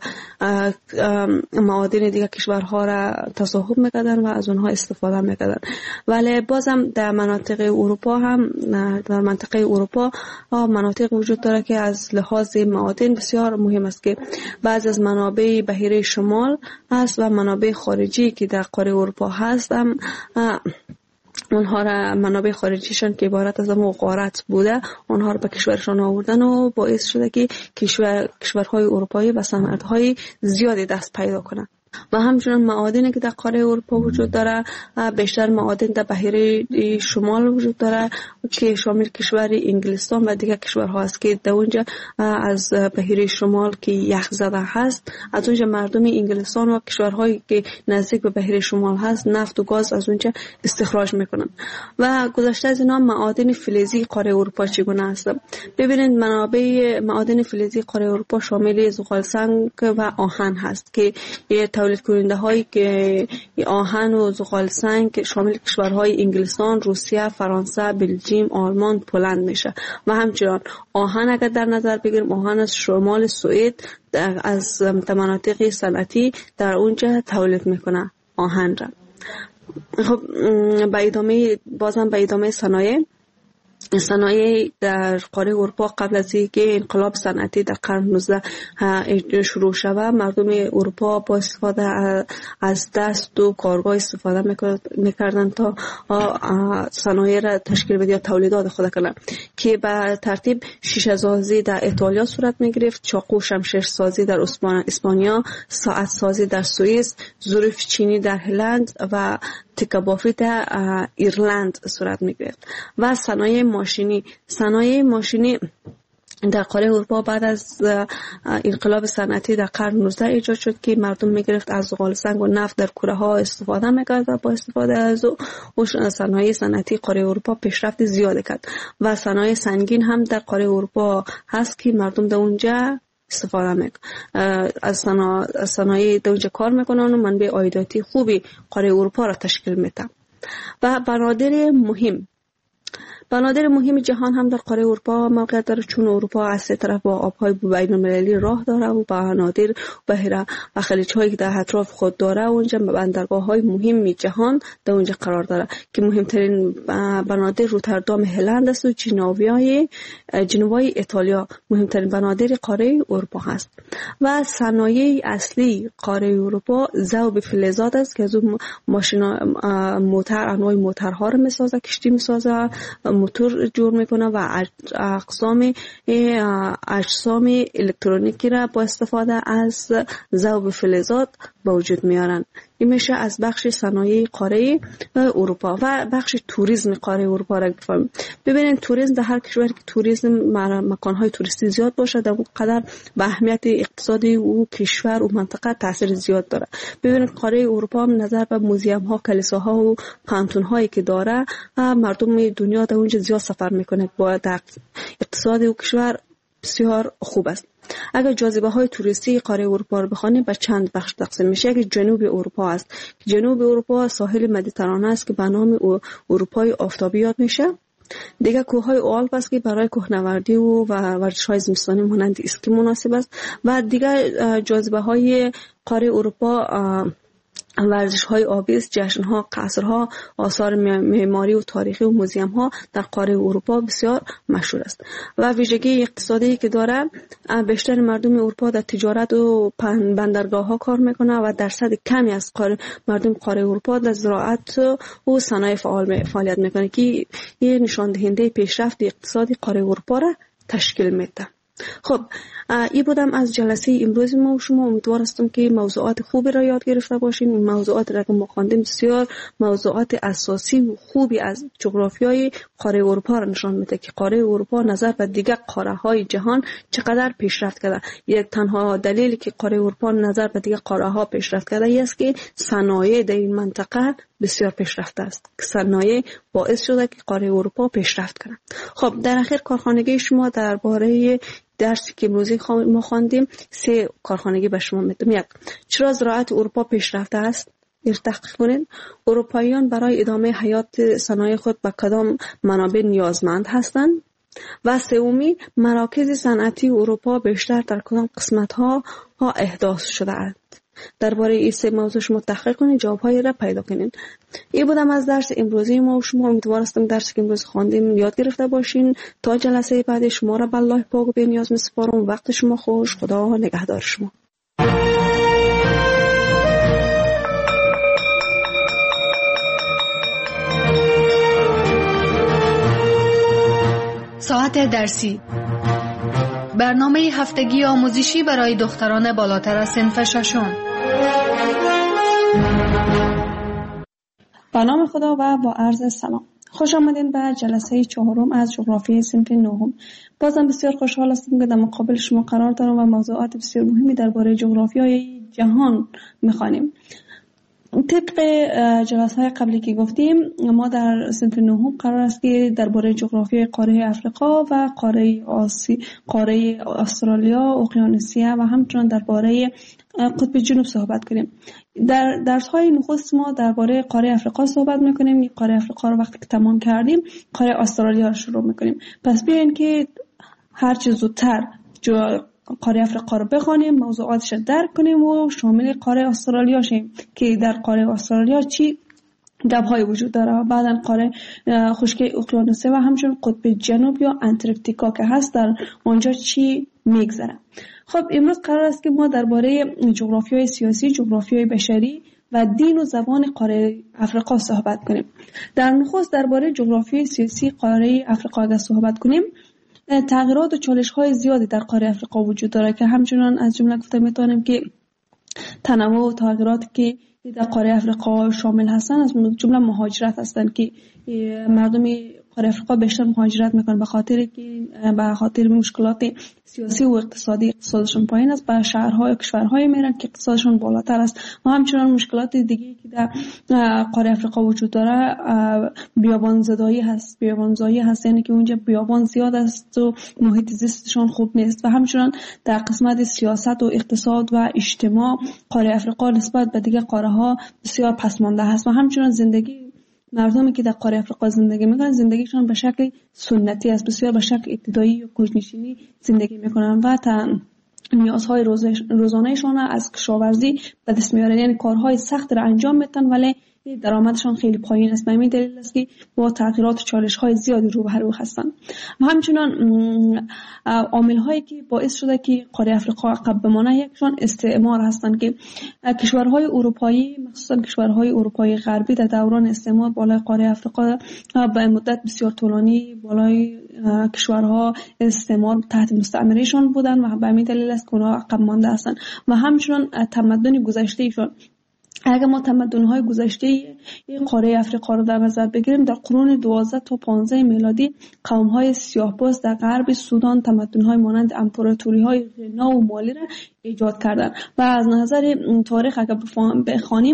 معادن دیگر کشورها را تصاحب میکردن و از اونها استفاده میکردن. ولی بازم در مناطق اروپا هم در منطقه اروپا مناطق وجود داره که از لحاظ معادن بسیار مهم است که بعض از منابع بحیره شمال هست و منابع خارجی که در قاره اروپا هست هم اونها را منابع خارجیشان که عبارت از غارت بوده اونها را به کشورشان آوردن و باعث شده که کشورهای اروپایی به صنعت‌های زیادی دست پیدا کنند. و همچنین معادنی که در قاره اروپا وجود داره بیشتر معادن در بحیره شمال وجود داره که شامل کشور انگلستان و دیگر کشورها است که در اونجا از بحیره شمال که یخ زده هست از اونجا مردم انگلستان و کشورهایی که نزدیک به بحیره شمال هست نفت و گاز از اونجا استخراج میکنن. و گذشته از اینا معادن فلزی قاره اروپا چگونه است؟ ببینید، منابع معادن فلزی قاره اروپا شامل زغال سنگ و آهن هست که تولید کننده هایی که آهن و زغال سنگ شامل کشورهای انگلستان، روسیه، فرانسه، بلژیم، آلمان، پولند میشه. و همچنین آهن اگر در نظر بگیریم، آهن از شمال سوئد از مناطق صنعتی در اونجا تولید میکنه آهن را. خب بازم به ادامه صنایع در قاره اروپا قبل از اینکه انقلاب صنعتی در قرن 19 شروع شود، مردم اروپا با استفاده از دست و کارگاه استفاده میکردن تا صنایع را تشکیل بده یا تولیدات خود کنند که به ترتیب شیشه سازی در ایتالیا صورت میگرفت، چاقو شمشیر سازی در اسپانیا، ساعت سازی در سوئیس، ظروف چینی در هلند و تکه بافی در ایرلند صورت میگرفت. و صنایع ماشینی در قاره اروپا بعد از انقلاب صنعتی در قرن 19 ایجاد شد که مردم میگرفت از زغال سنگ و نفت در کوره ها استفاده میکرد و با استفاده از صنایع صنعتی قاره اروپا پیشرفت زیاد کرد. و صنایع سنگین هم در قاره اروپا هست که مردم در اونجا استفاده میکنن، از صنایع در اونجا کار میکنن و منبع عایداتی خوبی قاره اروپا را تشکیل میدن. و بنادر مهم بنادر مهم جهان هم در قاره اروپا موقعیت داره، چون اروپا از سه طرف با آبهای بین‌المللی راه داره و بنادر بحیره و خلیج‌هایی که در اطراف خود داره اونجا بندرگاه‌های مهم جهان در اونجا قرار داره که مهمترین بنادر روتردام هلند است و جنوای ایتالیا مهمترین بنادر قاره اروپا هست. و صنایع اصلی قاره اروپا ذوب فلزات است که از اون موتور انواع موتورها رو میسازه، کشتی میسازه، موتور جور میکنه و اجسام الکترونیکی را با استفاده از ذوب فلزات به وجود میارن. این میشه از بخش صنایع قاره اروپا و بخش توریسم قاره اروپا را بفهمیم. ببینید توریسم در هر کشوری که توریسم مکانهای توریستی زیاد باشه در اون قدر به اهمیت اقتصادی او کشور و منطقه تاثیر زیاد داره. ببینید قاره اروپا هم نظر به موزیم ها، کلیساها و پانتون هایی که داره مردم دنیا در اونجا زیاد سفر میکنه، با اقتصاد او کشور بسیار خوب است. اگر جاذبه های توریستی قاره اروپا رو بخوانیم به چند بخش تقسیم میشه. یکی جنوب اروپا است. جنوب اروپا ساحل مدیترانه است که به نام اروپای آفتابی یاد میشه. دیگه کوههای آلپ است که برای کوهنوردی و ورزش‌های زمستانی مانند اسکی مناسب است. و دیگه جاذبه های قاره اروپا ورزش‌های آبی است، جشن‌ها، قصرها، آثار معماری و تاریخی و موزیم‌ها در قاره اروپا بسیار مشهور است. و ویژگی اقتصادی که داره، بیشتر مردم اروپا در تجارت و بندرگاه‌ها کار میکنه و درصد کمی از مردم قاره اروپا در زراعت و صنایع فعالیت میکنه که این نشان دهنده پیشرفت اقتصادی قاره اروپا را تشکیل میده. خب این بودم از جلسه امروز ما و شما. امیدوار هستم که موضوعات خوبی را یاد گرفته باشین. این موضوعات را که ما خواندیم بسیار موضوعات اساسی و خوبی از جغرافیای قاره اروپا را نشان میده که قاره اروپا نظر به دیگر قاره های جهان چقدر پیشرفت کرده. یک تنها دلیلی که قاره اروپا نظر به دیگر قاره ها پیشرفت کرده است که صنایع در این منطقه بسیار پیشرفته است. صنایع باعث شده که قاره اروپا پیشرفت کنه. خب در اخیر کارخانگی شما درباره درسی که امروزی ما خواندیم 3 کارخانگی به شما میدم. یک، چرا زراعت اروپا پیشرفته است؟ تحقیق کنید. اروپاییان برای ادامه حیات صنایع خود به کدام منابع نیازمند هستند؟ و سومی، مراکز صنعتی اروپا بیشتر در کدام قسمت‌ها احداث شده است؟ درباره این 3 موضوع شما تحقیق کنید، جواب‌های را پیدا کنید. این بودم از درس امروزی ما و شما. امیدوار هستم درسی که امروز خواندیم یاد گرفته باشین. تا جلسه بعد شما را به الله پاک و بی‌نیاز می‌سپارم. وقت شما خوش. خدا نگهدار شما. ساعت درسی، برنامه هفتگی آموزشی برای دختران بالاتر از صنف ششم. به نام خدا و با عرض سلام. خوش آمدین به جلسه 4 از جغرافیای صنف 9. بازم بسیار خوشحال هستم که در مقابل شما قرار دارم و موضوعات بسیار مهمی درباره جغرافیای جهان می‌خوانیم. طبق جلسه‌های قبلی که گفتیم ما در صنف 9 قرار است که درباره جغرافیای قاره افریقا و قاره استرالیا، اقیانوسیه و همچنین درباره قطب جنوب صحبت کنیم. در درس‌های نخست ما درباره قاره افریقا صحبت می‌کنیم. قاره افریقا رو وقتی که تمام کردیم قاره استرالیا رو شروع می‌کنیم. پس بیاین که هر چه زودتر قاره افریقا رو بخوانیم، موضوعاتش رو درک کنیم و شامل قاره استرالیا شیم که در قاره استرالیا چی دب‌های وجود داره. بعداً قاره خشکی اقیانوسیه و همچنین قطب جنوب یا انتارکتیکا که هست در اونجا چی میگذره. خب امروز قرار است که ما درباره جغرافیای سیاسی، جغرافیای بشری و دین و زبان قاره افریقا صحبت کنیم. در نخست درباره جغرافیای سیاسی قاره افریقا اگر صحبت کنیم، تغییرات و چالش‌های زیادی در قاره افریقا وجود داره که همچنان از جمله گفته میتونیم که تنوع و تغییراتی که در قاره افریقا شامل هستن از جمله مهاجرت هستند که مردم قاره افریقا بیشتر مهاجرت میکنن به خاطر مشکلات سیاسی و اقتصادشون پایین است، به شهرهای و کشورهای میرن که اقتصادشون بالاتر است. و همچنان مشکلات دیگه که در قاره افریقا وجود داره بیابانزدایی هست، یعنی که اونجا بیابان زیاد است و محیط زیستشون خوب نیست. و همچنان در قسمت سیاست و اقتصاد و اجتماع قاره افریقا نسبت به دیگه قاره ها بسیار پسمانده هست. و همچنان زندگی مردمی که در قاره افریقا زندگی میکنن زندگیشون به شکل سنتی است، بسیار به شکل ابتدایی و کوچ‌نشینی زندگی میکنن و نیازهای روزانهشان از کشاورزی به دست میارن، یعنی کارهای سخت را انجام میدن ولی درآمدشان خیلی پایین است. به همین دلیل است که با تغییرات و چالش‌های زیادی روبرو هستند. و همچنان عامل‌هایی که باعث شده که قاره افریقا عقب بمانه یکشان استعمار هستند که کشورهای اروپایی مخصوصا کشورهای اروپایی غربی در دوران استعمار بالای قاره افریقا به مدت بسیار طولانی بالای کشورها استعمار تحت مستعمرهشان بودند و به همین دلیل است که اونها عقب مانده هستند. و همچنان تمدن گذشتهشان، اگر ما تمدن‌های گذشته قاره افریقا رو در نظر بگیریم، در قرون 12 تا 15 میلادی قوم‌های سیاه‌پوست در غرب سودان تمدن‌های مانند امپراتوری‌های غنا و مالی را ایجاد کردند و از نظر تاریخ اگر بخوانیم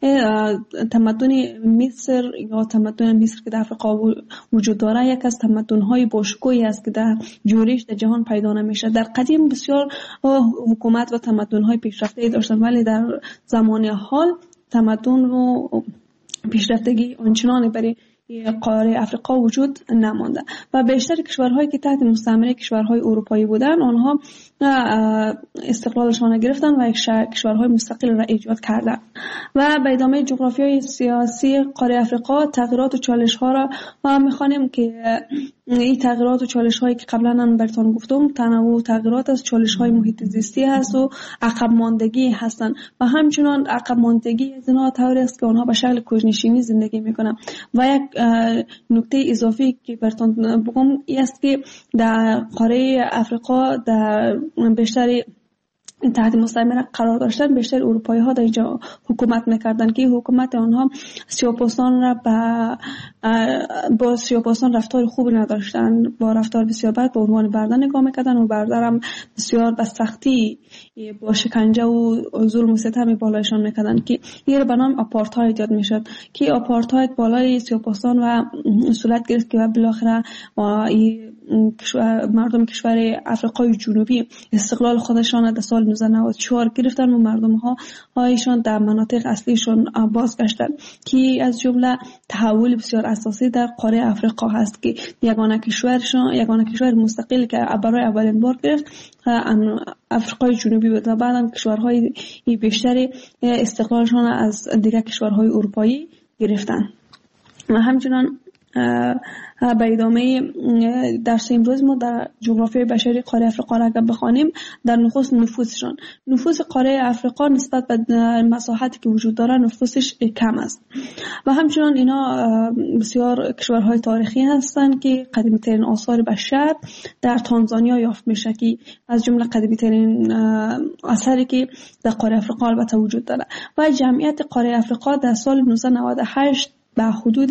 تمدن مصر یا تمدن مصر که در افریقا وجود داره یک از تمدن‌های باشکوهی است که در جورش در جهان پیدا نمیشه. در قدیم بسیار حکومت و تمدن‌های پیشرفته داشتند ولی در زمان حال تمدن و پیشرفتگی آنچنانی برای قاره افریقا وجود نمانده و بیشتر کشورهایی که تحت مستعمره کشورهای اروپایی بودند آنها استقلالشان را گرفتن و کشورهای مستقل را ایجاد کردند. و به ادامه جغرافیای سیاسی قاره افریقا تغییرات و چالش‌ها را می‌خوانیم که این تغییرات و چالش‌هایی که قبلا براتون گفتم تنوع تغییرات از چالش‌های محیط زیستی هست و عقب ماندگی هستند و همچنان عقب ماندگی از اینها طوری است که آنها به شکل کوچ‌نشینی زندگی می‌کنند. و یک نکته اضافی که براتون بگم این است که در قاره افریقا در بیشتر تحت مستعمره قرار داشتن بیشتر اروپایی ها در اینجا حکومت میکردن که حکومت آنها سیاه‌پوستان را با سیاه‌پوستان رفتار خوبی نداشتن، با رفتار بسیار بد به عنوان برده نگاه میکردن و برده هم بسیار به سختی با شکنجه و ظلم و ستم بالایشان میکردن که این به نام آپارتاید یاد میشد که آپارتاید بالای سیاه‌پوستان و صورت گرفت که بالاخره مردم کشور افریقای جنوبی استقلال خودشان در سال 1994 گرفتن و مردم هایشان در مناطق اصلیشون بازگشتن که از جمله تحول بسیار اساسی در قاره افریقا هست که یگانه کشور مستقل که برای اولین بار گرفت افریقای جنوبی بود و بعدم کشورهای بیشتری استقلالشان از دیگر کشورهای اروپایی گرفتن. و همچنان به ادامه درس امروز ما در جغرافیای بشری قاره افریقا را اگر بخوانیم در نخست نفوسشان، نفوس قاره افریقا نسبت به مساحتی که وجود داره نفوسش کم است و همچنان اینا بسیار کشورهای تاریخی هستند که قدیمی ترین آثار بشر در تانزانیا یافت میشه که از جمله قدیمی ترین اثری که در قاره افریقا البته وجود داره و جمعیت قاره افریقا در سال 1998 به حدود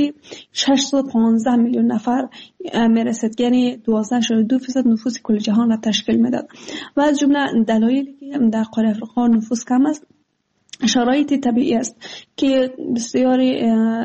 615 میلیون نفر میرسد، یعنی 12.2% نفوس کل جهان را تشکیل میداد و از جمله دلایلی که در قاره افریقا نفوس کم است شرایط طبیعی است که بسیاری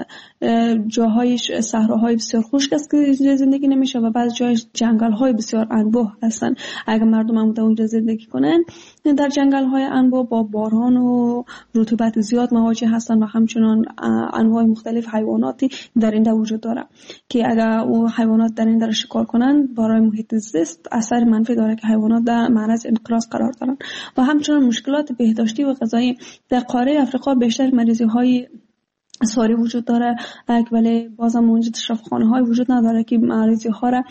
جاهایش صحراهای بسیار خشک است که زندگی نمیشه و بعض جایش جنگل های بسیار انبوه هستند. اگر مردم هم در اونجا زندگی کنن در جنگل های انبوه با باران و رطوبت زیاد مواجه هستند و همچنان انواع مختلف حیواناتی در اینجا وجود داره که اگر او حیوانات در اینجا شکار کنن برای محیط زیست اثر منفی داره که حیوانات در معرض انقراض قرار دارن و همچنان مشکلات بهداشتی و غذایی در قاره افریقا بیشتر مریضی های ساری وجود داره ولی بازم اونجا شفاخانه های وجود نداره که مریضی ها را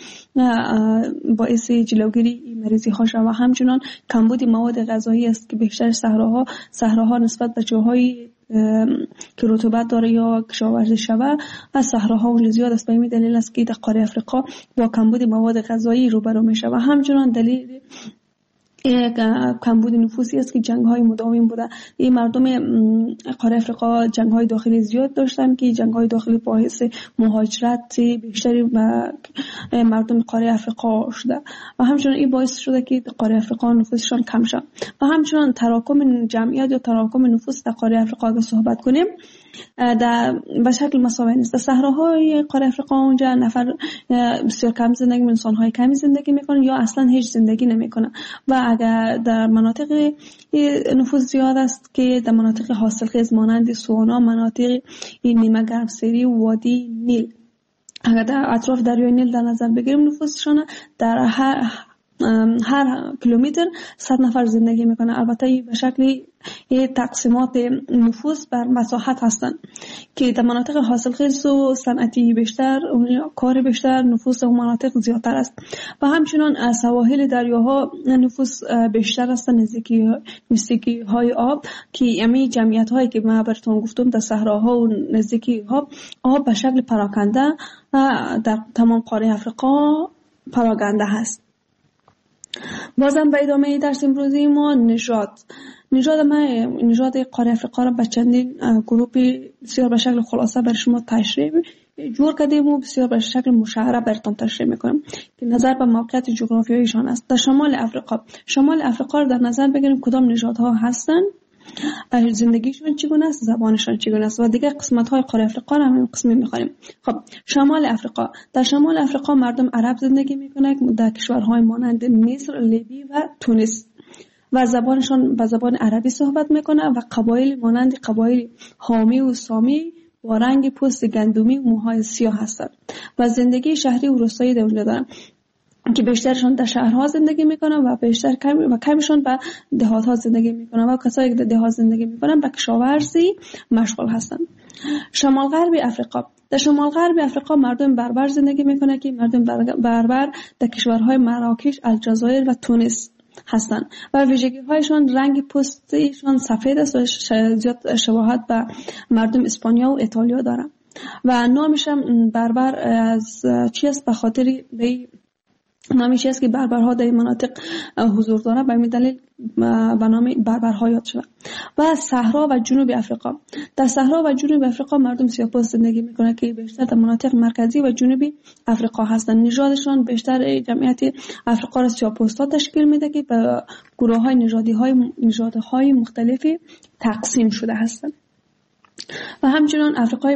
باعث جلوگیری مریضی ها شود و همچنان کمبود مواد غذایی است که بیشتر صحراها نسبت به جاهای که رطوبت داره یا کشاورزی شود از صحراها اونجا زیاد است. به این دلیل است که در قاره افریقا با کمبود مواد غذایی روبرو میشه و همچنان دلیل کمبود نفوسی است که جنگ‌های مداوم بوده. این مردم قاره افریقا جنگ‌های داخلی زیاد داشتن که جنگ‌های داخلی باعث مهاجرت بیشتری مردم قاره افریقا شده و همچنان این باعث شده که قاره افریقا نفوسشان کم شد و همچنان تراکم جمعیت یا تراکم نفوس در قاره افریقا اگه صحبت کنیم به شکل مساوی نیست. در صحراهای قاره افریقا اونجا نفر بسیار کم زندگی، انسان‌های کمی زندگی میکنن یا اصلا هیچ زندگی نمیکنن و اگر در مناطق نفوذ زیاد است که در مناطق حاصلخیز مانند سوانا، مناطق نیمه گرمسیری و وادی نیل، اگر در اطراف دریای نیل در نظر بگیریم نفوذشان در هر کیلومتر 100 نفر زندگی میکنه. البته به شکل تقسیمات نفوذ بر مساحت هستند که در مناطق حاصلخیز و صنعتی بیشتر، کار بیشتر، نفوذ در مناطق زیادتر است. و همچنین سواحل دریاها نفوذ بیشتر است، نزدیکی های آب که امی جمعیت هایی که من براتون گفتم در صحراها و نزدیکی آب به شکل پراکنده در تمام قاره افریقا پراکنده هست. بازم به ادامه درس امروزی ما نژاد قاره افریقا را به چندین گروه بسیار به شکل خلاصه بر شما تشریح جور کردیم و بسیار به شکل مشخص براتون تشریح میکنیم که نظر به موقعیت جغرافیاییشان است. در شمال افریقا را در نظر بگیریم کدام نژادها هستند، زندگیشون چگونه است، زبانشون چگونه است و دیگر قسمت‌های قاره افریقا را همین قسمی می‌خوانیم. خب در شمال افریقا مردم عرب زندگی می‌کنند در کشورهای مانند مصر، لیبی و تونس و زبانشون به زبان عربی صحبت می‌کنند و قبایل مانند قبایل حامی و سامی با رنگ پوست گندمی و موهای سیاه هستند و زندگی شهری و روستایی در اونجا دارند که بیشترشون در شهرها زندگی میکنن و کمشون به دهات‌ها زندگی میکنن و کسایی که در دهات زندگی میکنن به کشاورزی مشغول هستن. شمال غرب افریقا مردم بربر زندگی میکنن که مردم بربر در کشورهای مراکش، الجزایر و تونس هستند و ویژگی‌هایشان رنگ پوستشان سفید است و زیاد شباهت به مردم اسپانیا و ایتالیا دارند و نامش بربر از چی است؟ به خاطر نامیش است که بربرها در این مناطق حضور دارند، به همین دلیل به نام بربرها یاد شده. و صحرا و جنوب افریقا. در صحرا و جنوب افریقا مردم سیاه‌پوست زندگی میکنند که بیشتر در مناطق مرکزی و جنوبی افریقا هستند. نژادشان بیشتر جمعیت افریقا را سیاه‌پوستا تشکیل میده که به گروه‌های نژادهای مختلفی تقسیم شده هستند. و همچنین افریقای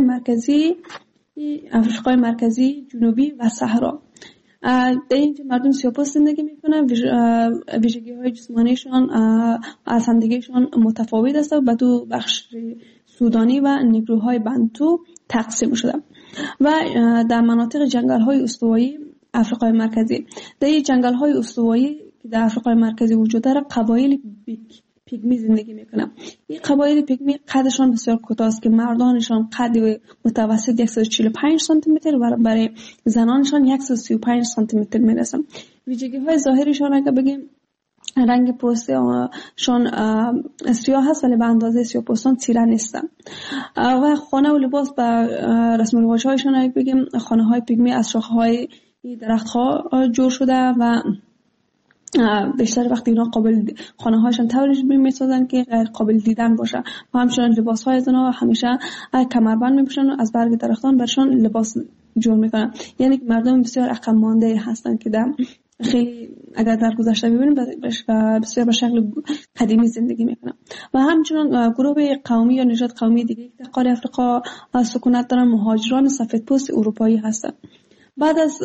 مرکزی، جنوبی و صحرا. در اینجا مردم سیاه‌پوست زندگی میکنن، ویژگی‌های جسمانیشان از همدیگه‌شان متفاوت است و به دو بخش سودانی و نیگروهای بنتو تقسیم شده. و در مناطق جنگل‌های استوایی افریقای مرکزی، در این جنگل‌های استوایی که در افریقای مرکزی وجود داره قبایل پیگمی زندگی میکنن. این قبایل پیگمی قدشان بسیار کوتاه است که مردانشان قد متوسط 145 سانتی متر و برای زنانشان 135 سانتی متر میرسن. ویژگی‌های ظاهریشان اگه بگیم رنگ پوستشان سیاه هست ولی به اندازه سیاه‌پوستان تیره نیستن. و خانه و لباس به رسم الخط‌هایشان اگه بگیم خانه‌های پیگمی از شاخه‌های درخت‌ها جور شده و بیشتر وقتی اینا خانه هاشون طوری میسازن که غیر قابل دیدن باشه و همچنین لباس های از اینا همیشه کمربند میپوشن و از برگ درختان برشان لباس جور میکنن. یعنی مردم بسیار عقب مانده هستن که در خیلی اگر در گذشته ببینیم بسیار به شکل قدیمی زندگی میکنن. و همچنین گروه قومی یا نژاد قومی دیگه که در قاره افریقا سکونت دارن مهاجران سفیدپوست اروپایی هستن. بعد از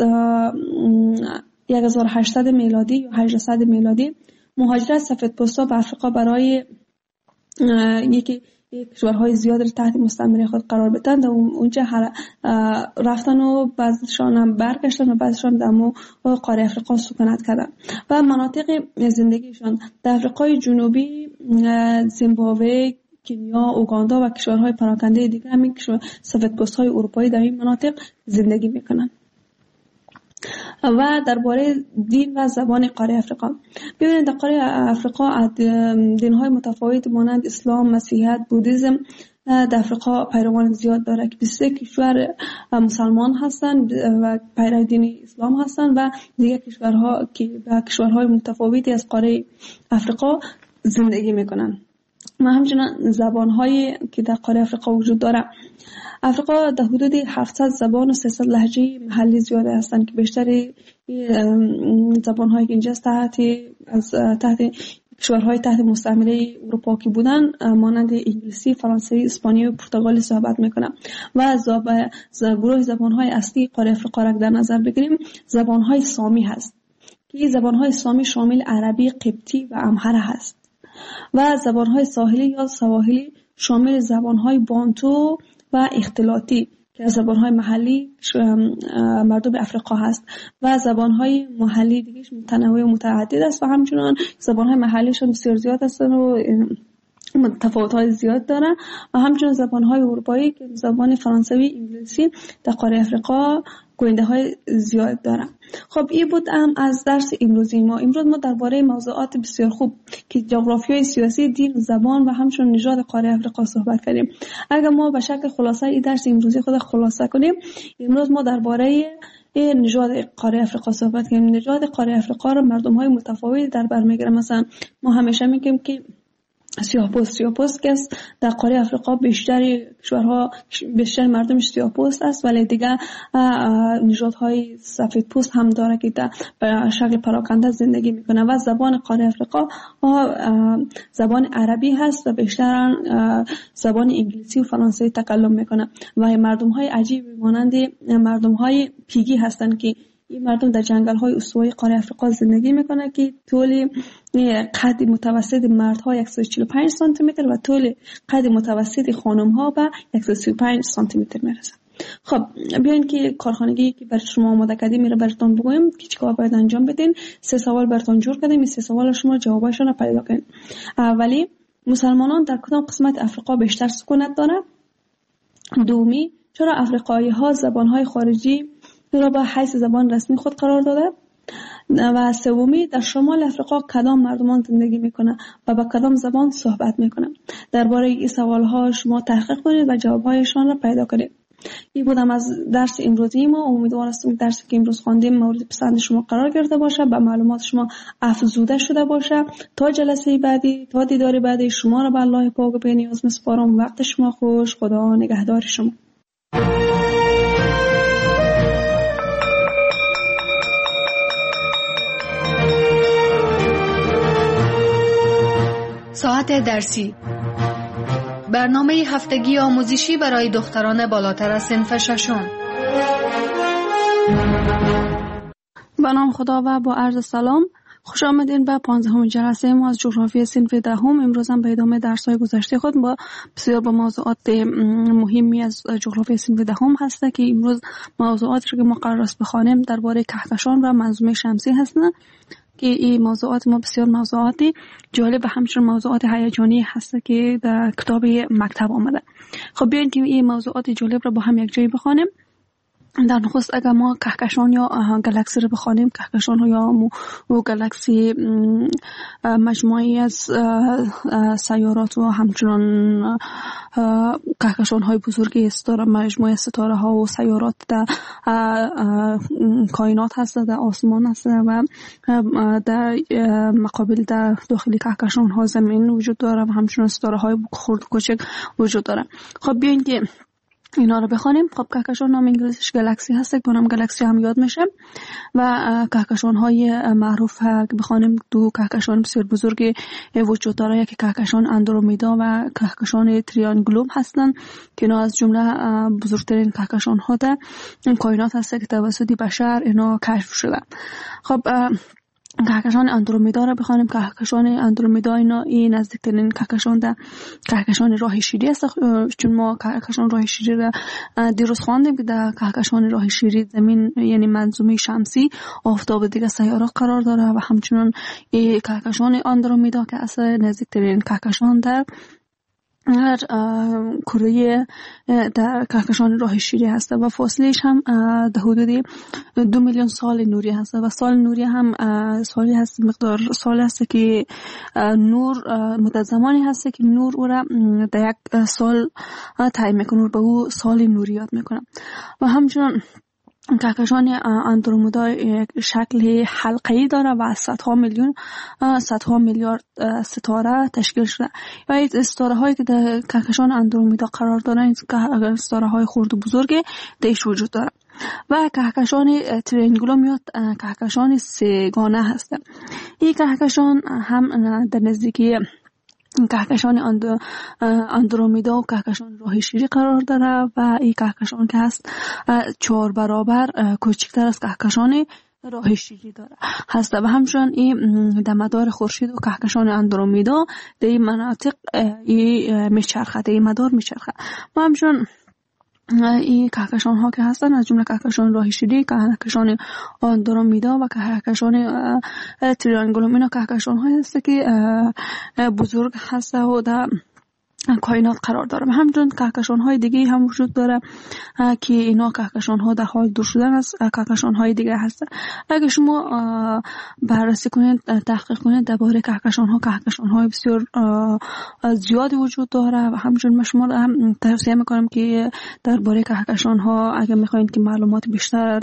1800 میلادی یا 1800 میلادی مهاجرت سفیدپوستا به افریقا برای یکی کشورهای زیاد تحت مستعمره خود قرار بدن و اونجا رفتن و بعضیشان هم برگشتن و بعضیشان در قاره افریقا سکونت کردن و مناطق زندگیشان در افریقای جنوبی، زیمبابوه، کنیا، اوگاندا و کشورهای پراکنده دیگر همین سفیدپوست‌های اروپایی در این مناطق زندگی میکنن. و درباره دین و زبان قاره افریقا ببینید در قاره افریقا دین‌های متفاوت مانند اسلام، مسیحیت، بودیسم در افریقا پیروان زیاد داره که 23 کشور مسلمان هستند و پیرو دین اسلام هستند و دیگر کشورها که به کشورهای متفاوتی از قاره افریقا زندگی میکنن. و همچنین زبان‌هایی که در قاره افریقا وجود داره. افریقا در حدود 700 زبان و 300 لهجه محلی زیاده هستند که بیشتر زبان‌هایی که اینجا تحت کشورهای تحت مستعمره اروپا که بودن مانند انگلیسی، فرانسوی، اسپانیایی و پرتغالی صحبت میکنن. و گروه زبان‌های اصلی قاره افریقا را در نظر بگیریم زبان‌های سامی هست که این زبانهای سامی شامل عربی، قبطی و امهره هست و زبانهای ساحلی یا سواحلی شامل زبانهای بانتو و اختلاطی که از زبانهای محلی مردم افریقا هست و زبانهای محلی دیگه متنوع و متعدد است و همچنان زبانهای محلیشون بسیار زیاد هستن و تفاوت‌های زیاد دارن و همچنان زبانهای اروپایی که زبان فرانسوی، انگلیسی در قاره افریقا گوینده‌های زیاد دارن. خب این بود از درس امروزی ما. امروز ما درباره موضوعات بسیار خوب که جغرافیای سیاسی، دین، زبان و همچنین نژاد قاره افریقا صحبت کردیم. اگر ما به شکل خلاصه این درس امروزی خود خلاصه کنیم، امروز ما درباره نژاد قاره افریقا صحبت کردیم. نژاد قاره افریقا را مردم‌های متفاوتی در بر می‌گیرن. مثلا ما همیشه میگیم که سیاه‌پوست که در قاره افریقا بیشتر کشورها بیشتر مردمش سیاه‌پوست است، ولی دیگه نژادهای سفیدپوست هم داره که در شکل پراکنده زندگی میکنه و زبان قاره افریقا زبان عربی هست و بیشتر زبان انگلیسی و فرانسوی تکلم میکنه و مردم‌های عجیب مانند مردم‌های پیگی هستند که این مردم در جنگل‌های استوایی قاره افریقا زندگی میکنه که طول قد متوسط مردها 145 سانتی متر و طول قد متوسط خانم‌ها به 135 سانتی متر میرسه. خب بیاین که کارخانگی که برای شما آماده کردیم میره براتون بگویم که چیکار باید انجام بدین. 3 سوال براتون جور کردیم، این 3 سوال شما جواباشون رو پیدا کنید. اولی، مسلمانان در کدام قسمت افریقا بیشتر سکونت دارند؟ دومی، چرا افریقایی‌ها زبان‌های خارجی را به حیث زبان رسمی خود قرار داده؟ و سومی، در شمال افریقا کدام مردمان زندگی میکنه و با کدام زبان صحبت میکنه؟ درباره این سوالها شما تحقیق کنید و جوابهایشان را پیدا کنید. این بودم از درس امروزی ما. امیدوارم درسی که امروز خواندیم مورد پسند شما قرار گرفته باشه، به معلومات شما افزوده شده باشه. تا جلسه بعدی، تا دیدار بعدی، شما را به الله پاک و بی‌نیاز میسپارم. وقت شما خوش. خدا نگهدار شما. ساعت درسی، برنامه هفتگی آموزشی برای دختران بالاتر از صنف ششم. به نام خدا و با عرض سلام، خوش آمدین به 15 جلسه ما از جغرافی صنف دهم. امروز هم به ادامه درس‌های گذشته خود بسیار با موضوعات مهمی از جغرافی صنف دهم هست که امروز موضوعاتی که ما قرار است بخوانیم درباره کهکشان و منظومه شمسی هستند که این موضوعات ما بسیار موضوعاتی جالب و همچنین موضوعات هیجانی هست که در کتاب مکتب آمده. خب بیاین که این موضوعات جالب را با هم یک جایی بخوانیم. در نخست اگر ما کهکشان یا گالاکسی رو بخوانیم، کهکشان یا گالاکسی مجموعی از سیارات و همچنان کهکشان های بزرگی ستاره، مجموعه ستاره ها و سیارات در کائنات هست، در آسمان هست و در مقابل در داخل کهکشان ها زمین وجود داره و همچنان ستاره های خرد و کوچک وجود داره. خب بیاین که اینا رو بخوانیم. خب کهکشان نام انگلیسیش گالاکسی هست که نام گالاکسی هم یاد میشه و کهکشان های معروف که بخوانیم دو کهکشان بسیار بزرگی وجود داره، یکی کهکشان اندرومیدا و کهکشان تریانگولوم هستن که اینا از جمله بزرگترین کهکشان ها در کائنات هست که توسط بشر اینا کشف شده. خب کهکشان اندرومیدا را بخوانیم. کهکشان اندرومیدا این نزدیکترین کهکشان در کهکشان راه شیری است، چون ما کهکشان راه شیری را دیروز خواندیم که در کهکشان راه شیری زمین یعنی منظومه شمسی، آفتاب دیگه سیارات قرار داره و همچنان کهکشان اندرومیدا که اصلا نزدیکترین کهکشان در کره در کهکشان راه شیری هست و فاصلهش هم در حدود 2 میلیون سال نوری هست و سال نوری هم سالی هست، مقدار سال هست که نور مدت زمانی هست که نور او را در یک سال تعیین میکنه، به او سال نوری یاد میکنه. و همچنان کهکشان اندرومیدا شکل حلقه‌ای داره و صدها میلیارد ستاره تشکیل شده و این ستاره هایی که در کهکشان اندرومیدا قرار دارن این ستاره های خرد و بزرگی درش وجود داره. و کهکشان تریانگولوم یا کهکشان سه‌گانه هست. این کهکشان هم در نزدیکی کهکشان اندرومیدا و کهکشان راه شیری قرار داره و این کهکشان که هست 4 برابر کوچکتر از کهکشان راه شیری داره هست و همچنان این در مدار خورشید و کهکشان اندرومیدا در این مناطق میچرخه، در این مدار میچرخه. و همچنان این کهکشان ها که هستن از جمله کهکشان راه شیری، کهکشان اندرومیدا و کهکشان تریانگولوم، اینا کهکشان های هست که بزرگ هست و در کائنات قرار داره. و همچنین کهکشان های دیگه هم وجود داره که اینا کهکشان ها در حال دور شدن از کهکشان های دیگه هستن. اگه شما بررسی کنید، تحقیق کنید درباره کهکشان های بسیار زیادی وجود داره و همچنین من شما هم توصیه میکنم که درباره کهکشان ها اگه میخواین که معلومات بیشتر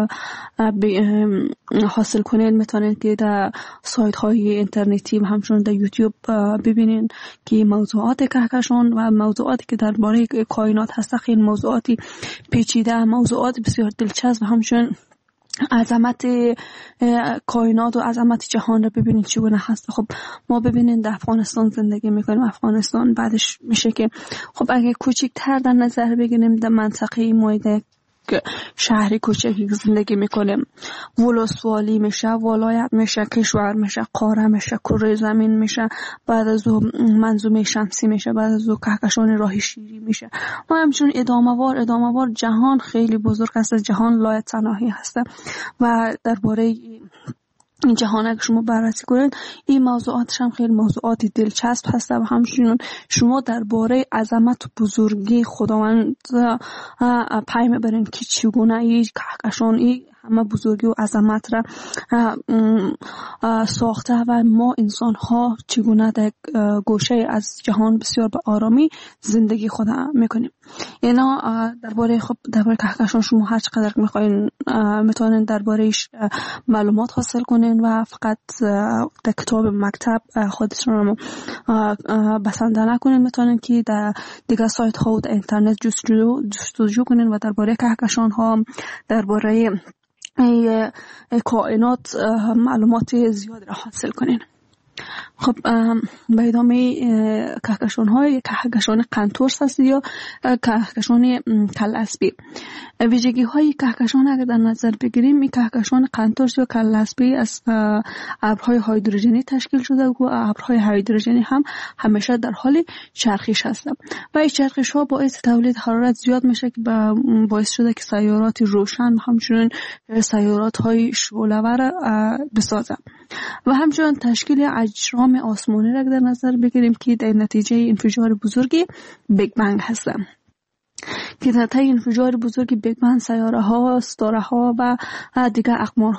حاصل کنید میتونید که در سایت های اینترنتی و همچنین در یوتیوب ببینید که موضوعات کهکشان و موضوعاتی که درباره کائنات هست خیلی موضوعاتی پیچیده، موضوعات بسیار دلچسب و همچنین عظمت کائنات و عظمت جهان رو ببینید چگونه هست. خب ما ببینید در افغانستان زندگی میکنیم. افغانستان بعدش میشه که خب اگه کوچکتر در نظر بگیریم در منطقه مایده شهری کوچکی زندگی میکنیم، ولسوالی میشه، ولایت میشه، کشور میشه، قاره میشه، کره زمین میشه، بعد از او منظومه شمسی میشه، بعد از او کهکشان راه شیری میشه و همچنین ادامه وار جهان خیلی بزرگ است. جهان لایتناهی هست و درباره این جهان اگه شما بررسی کنید این موضوعاتش هم خیلی موضوعات دلچسب هست و همچنین شما درباره عظمت و بزرگی خداوند پی میبرین که چگونه این کهکشان این همه بزرگی و عظمت را ساخته و ما انسان ها چگونه در گوشه از جهان بسیار به آرامی زندگی خود میکنیم. اینا درباره کهکشان شما هر چقدر میخواین میتونین دربارهش معلومات حاصل کنین و فقط در کتاب مکتب خودتون رو بسنده نکنین. میتونین که در دیگه سایت ها و در اینترنت جستجو کنین و درباره کهکشان ها، درباره کائنات معلومات زیاد را حاصل کنین. خب به ادامه کهکشان قنتورس هست یا کهکشان کلاسبی. ویژگی های کهکشان اگر در نظر بگیریم، این کهکشان قنتورس یا کلاسبی از ابرهای هیدروژنی تشکیل شده و ابرهای هیدروژنی هم همیشه در حال چرخش هستند و این چرخش ها باعث تولید حرارت زیاد میشه که باعث شده که سیارات روشن و همچنین سیارات های شعله‌ور بسازند و همچنین تشکیل اجرام آسمانی را در نظر بگیریم که در نتیجه انفجار بزرگی بیگ بنگ هستند که در طی انفجار بزرگی بیگ بنگ سیاره ها، ستاره ها و دیگر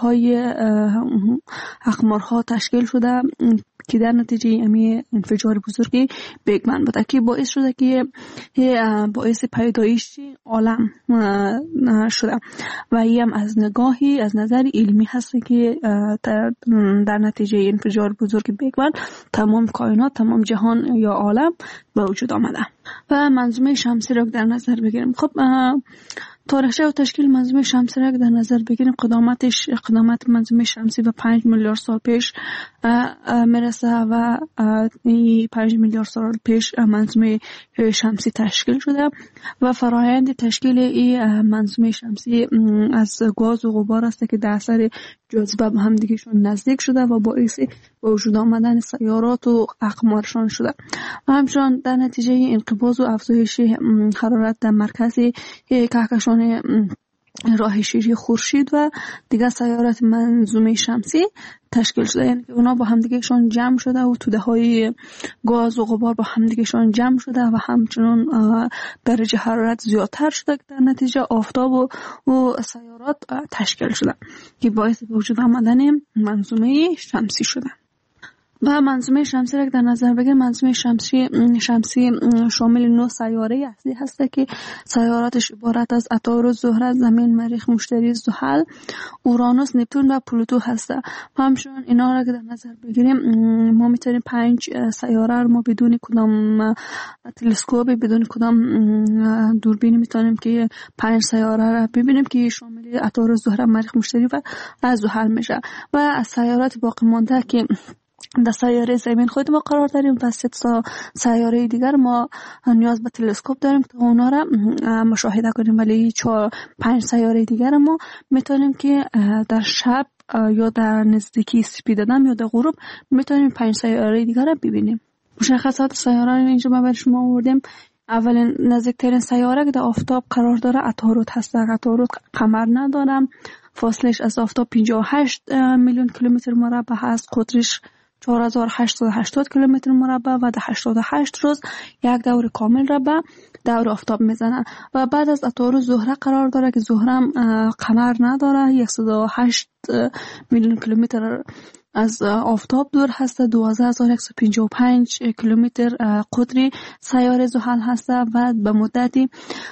اقمارها تشکیل شده که در نتیجه امی انفجار بزرگی بیگ بنگ بوده که باعث شده که باعث پیدایش عالم شده و این هم از نظر علمی هست که در نتیجه انفجار بزرگی بیگ بنگ تمام کائنات، تمام جهان یا عالم به وجود آمده. و منظومه شمسی را در نظر بگیریم. خب تاریخچه و تشکیل منظومه شمسی را در نظر بگیریم، قدامت منظومه شمسی به 5 میلیارد سال پیش میرسه و 5 میلیارد سال پیش منظومه شمسی تشکیل شده و فرایند تشکیل این منظومه شمسی از گاز و غبار است که در اثر جاذبه به هم دیگهشون نزدیک شده و باعث به وجود آمدن سیارات و اقمارشان شده و همچنین در نتیجه انقباض و افزایش حرارت در مرکز کهکشان راه شیری خورشید و دیگر سیارات منظومه شمسی تشکیل شده، یعنی که اونا با همدیگهشون جمع شده و توده های گاز و غبار با همدیگهشون جمع شده و همچنان درجه حرارت زیادتر شده که در نتیجه آفتاب و سیارات تشکیل شده که باعث به وجود آمدن منظومه شمسی شده. و منظومه شمسی را در نظر بگیریم، منظومه شمسی شامل 9 سیاره اصلی هست که سیاراتش عبارت از عطارد، زهره، زمین، مریخ، مشتری، زحل، اورانوس، نپتون و پلوتو هست. و همچنین اینا را در نظر بگیریم ما میتونیم 5 سیاره رو ما بدون کدام تلسکوپ، بدون کدام دوربین میتونیم که 5 سیاره را ببینیم که شامل عطارد، زهره، مریخ، مشتری و زحل میشه. و از سیارات باقی مانده که در سیاره زمین خود ما قرار داریم و 3 سیاره دیگر ما نیاز به تلسکوپ داریم تا اونا را مشاهده کنیم. ولی 4-5 سیاره دیگر ما میتونیم که در شب یا در نزدیکی سپیددم یا در غروب میتونیم 5 سیاره دیگر را ببینیم. مشخصات سیاره اینجا ما برای شما آوردیم. اولین نزدیکترین سیاره که در آفتاب قرار داره عطارد هست. عطارد قمر نداره، فاصلش از آفتاب 58 میلیون کیلومتر مربع هست، قطرش 4880 کیلومتر مربع و در 88 روز یک دور کامل را به دور آفتاب میزنه. و بعد از عطارد زهره قرار داره که زهره هم قمر نداره، 108 میلیون کیلومتر از آفتاب دور هست، 12155 کیلومتر قطری سیاره زحل هست و به مدتی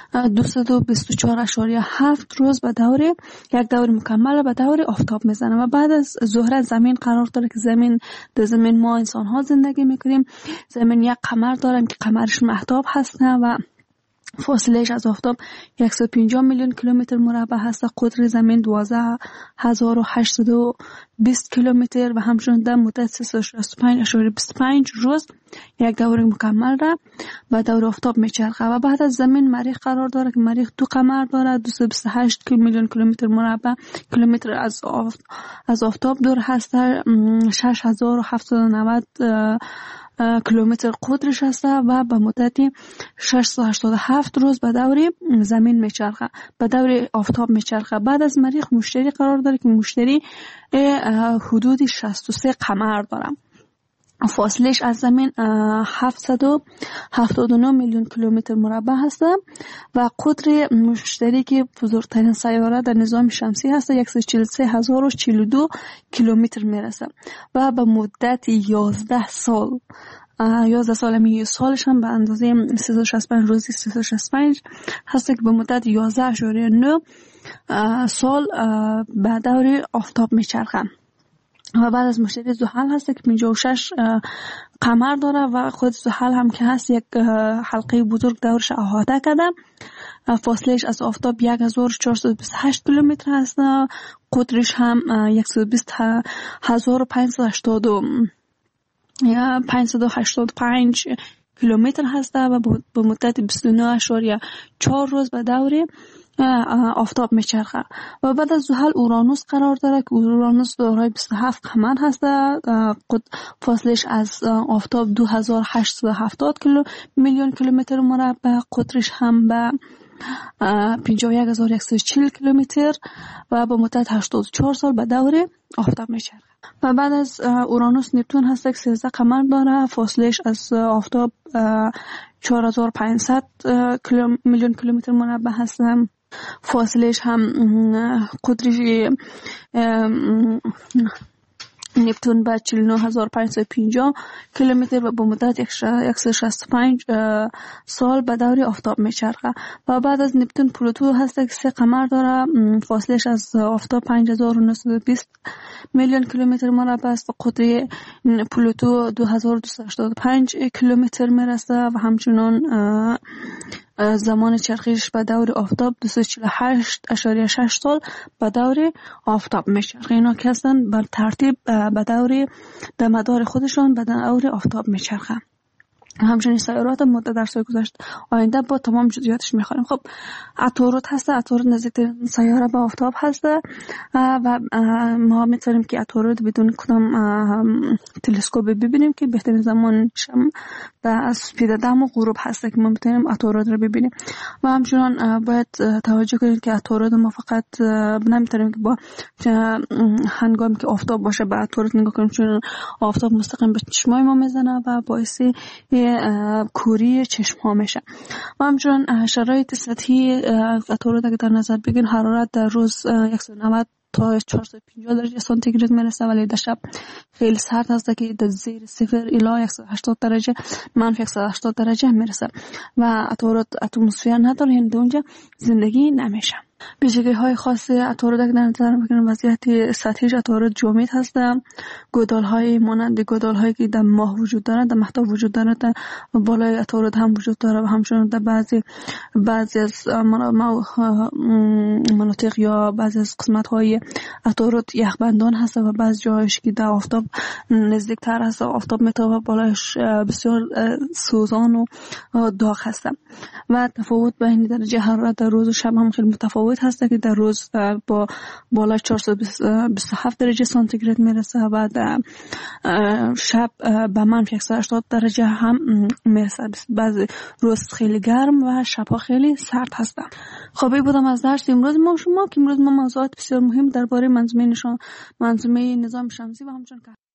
224.7 روز به دور یک دور مکمل به دور آفتاب میزنه. و بعد از زهره زمین قرار داره که در زمین ما انسان ها زندگی میکنیم. زمین یک قمر داریم که قمرش مهتاب هست و فاصلهش از آفتاب 150 میلیون کیلومتر مربع هست. قطر زمین 12820 کیلومتر و همچنین در مدت 365.25 روز یک دور مکمل را به دور آفتاب میچرخه. و بعد از زمین مریخ قرار داره که مریخ 2 قمر داره، 228 میلیون کیلومتر مربع کیلومتر از آفتاب دور هست، 6790 کیلومتر قطرش هست و به مدتی 687 روز به دور زمین میچرخه، به دور آفتاب میچرخه. بعد از مریخ مشتری قرار داره که مشتری حدود 63 قمر داره، فاصلش از زمین 779 میلیون کیلومتر مربع هست و قطر مشتری که بزرگترین سیاره در نظام شمسی هست 143042 کیلومتر میرسه و به مدت 11 سال یه سالش هم به اندازه 365 روزی 365 هست که به مدت 11.9 سال به دور آفتاب میچرخه. و بعد از مشتری زحل هست که 56 قمر داره و خود زحل هم که هست یک حلقه بزرگ دورش احاطه کرده، فاصلهش از آفتاب 1428 کیلومتر هست، قطرش هم 585 کیلومتر هست و به مدت 29.4 روز به دور آفتاب میچرخه. و بعد از زحل اورانوس قرار داره که اورانوس دارای 27 قمر هست، فاصلش از آفتاب 2870 میلیون کیلومتر مربع، قطرش هم به 51140 کیلومتر و به مدت 84 سال به دور آفتاب میچرخه. و بعد از اورانوس نپتون هست که 13 قمر داره، فاصلش از آفتاب 4500 میلیون کیلومتر مربع هست، فاصلش هم قطرش نپتون به 49550 کیلومتر و به مدت 165 سال به دور آفتاب میچرخه. و بعد از نپتون پلوتو هست که 3 قمر داره، فاصلش از آفتاب 5920 میلیون کیلومتر مربع است و قطر پلوتو 2285 کیلومتر میرسه و همچنان زمان چرخش به دور آفتاب 248.6 سال به دور آفتاب میچرخه. اینا که هستن بر ترتیب به دور در مدار خودشان به دور آفتاب میچرخه. همچنین سیارات مدت در سال گذشته آینده با تمام جزئیاتش میخوانیم. خب عطارد هست، عطارد نزدیکترین سیاره به آفتاب هست و ما میتونیم که عطارد بدون کدام تلسکوپ ببینیم که بهترین زمانش در سپیددم و غروب هست که ما میتونیم عطارد رو ببینیم. و همچنان باید توجه کنیم که عطارد ما فقط نمیتونیم که با هنگامی که آفتاب باشه به عطارد نگاه کنیم، چون آفتاب مستقیم به چشمای ما میزنه و باعث کوری چشم ها میشه. و همچنان شرایط سطحی عطارد اگه در نظر بگیریم، حرارت در روز 190 تا 450 درجه سانتیگراد میرسه، ولی در شب خیلی سرد هست که در زیر صفر الی 180 درجه منفی 180 درجه میرسه و عطارد اتمسفر نداره، یعنی اونجا زندگی نمیشه. ویژگی‌های خاص عطارد در نظر می‌گیرم وضعیت سطحیش عطارد جامد هست. گودال‌های مانند گودال‌هایی که در ماه وجود دارند، در مهتاب وجود دارند، بالای عطارد هم وجود دارد و همچنین در بعضی از مناطق یا بعضی از قسمت‌های عطارد یخبندان هست و بعضی جاهایش که در آفتاب نزدیک‌تر هست، آفتاب میتابه، بالایش بسیار سوزان و داغ هست و تفاوت بین درجه حرارت در روز و شب هم خیلی متفاوت هست که در روز با بالای 427 درجه سانتیگراد میرسه و در شب به منفی 180 درجه هم میرسه. بعضی روز خیلی گرم و شبها خیلی سرد هستن. خب این بودم از درس امروز ما شما که امروز ما موضوعات بسیار مهم درباره منظومه نظام شمسی و همچنین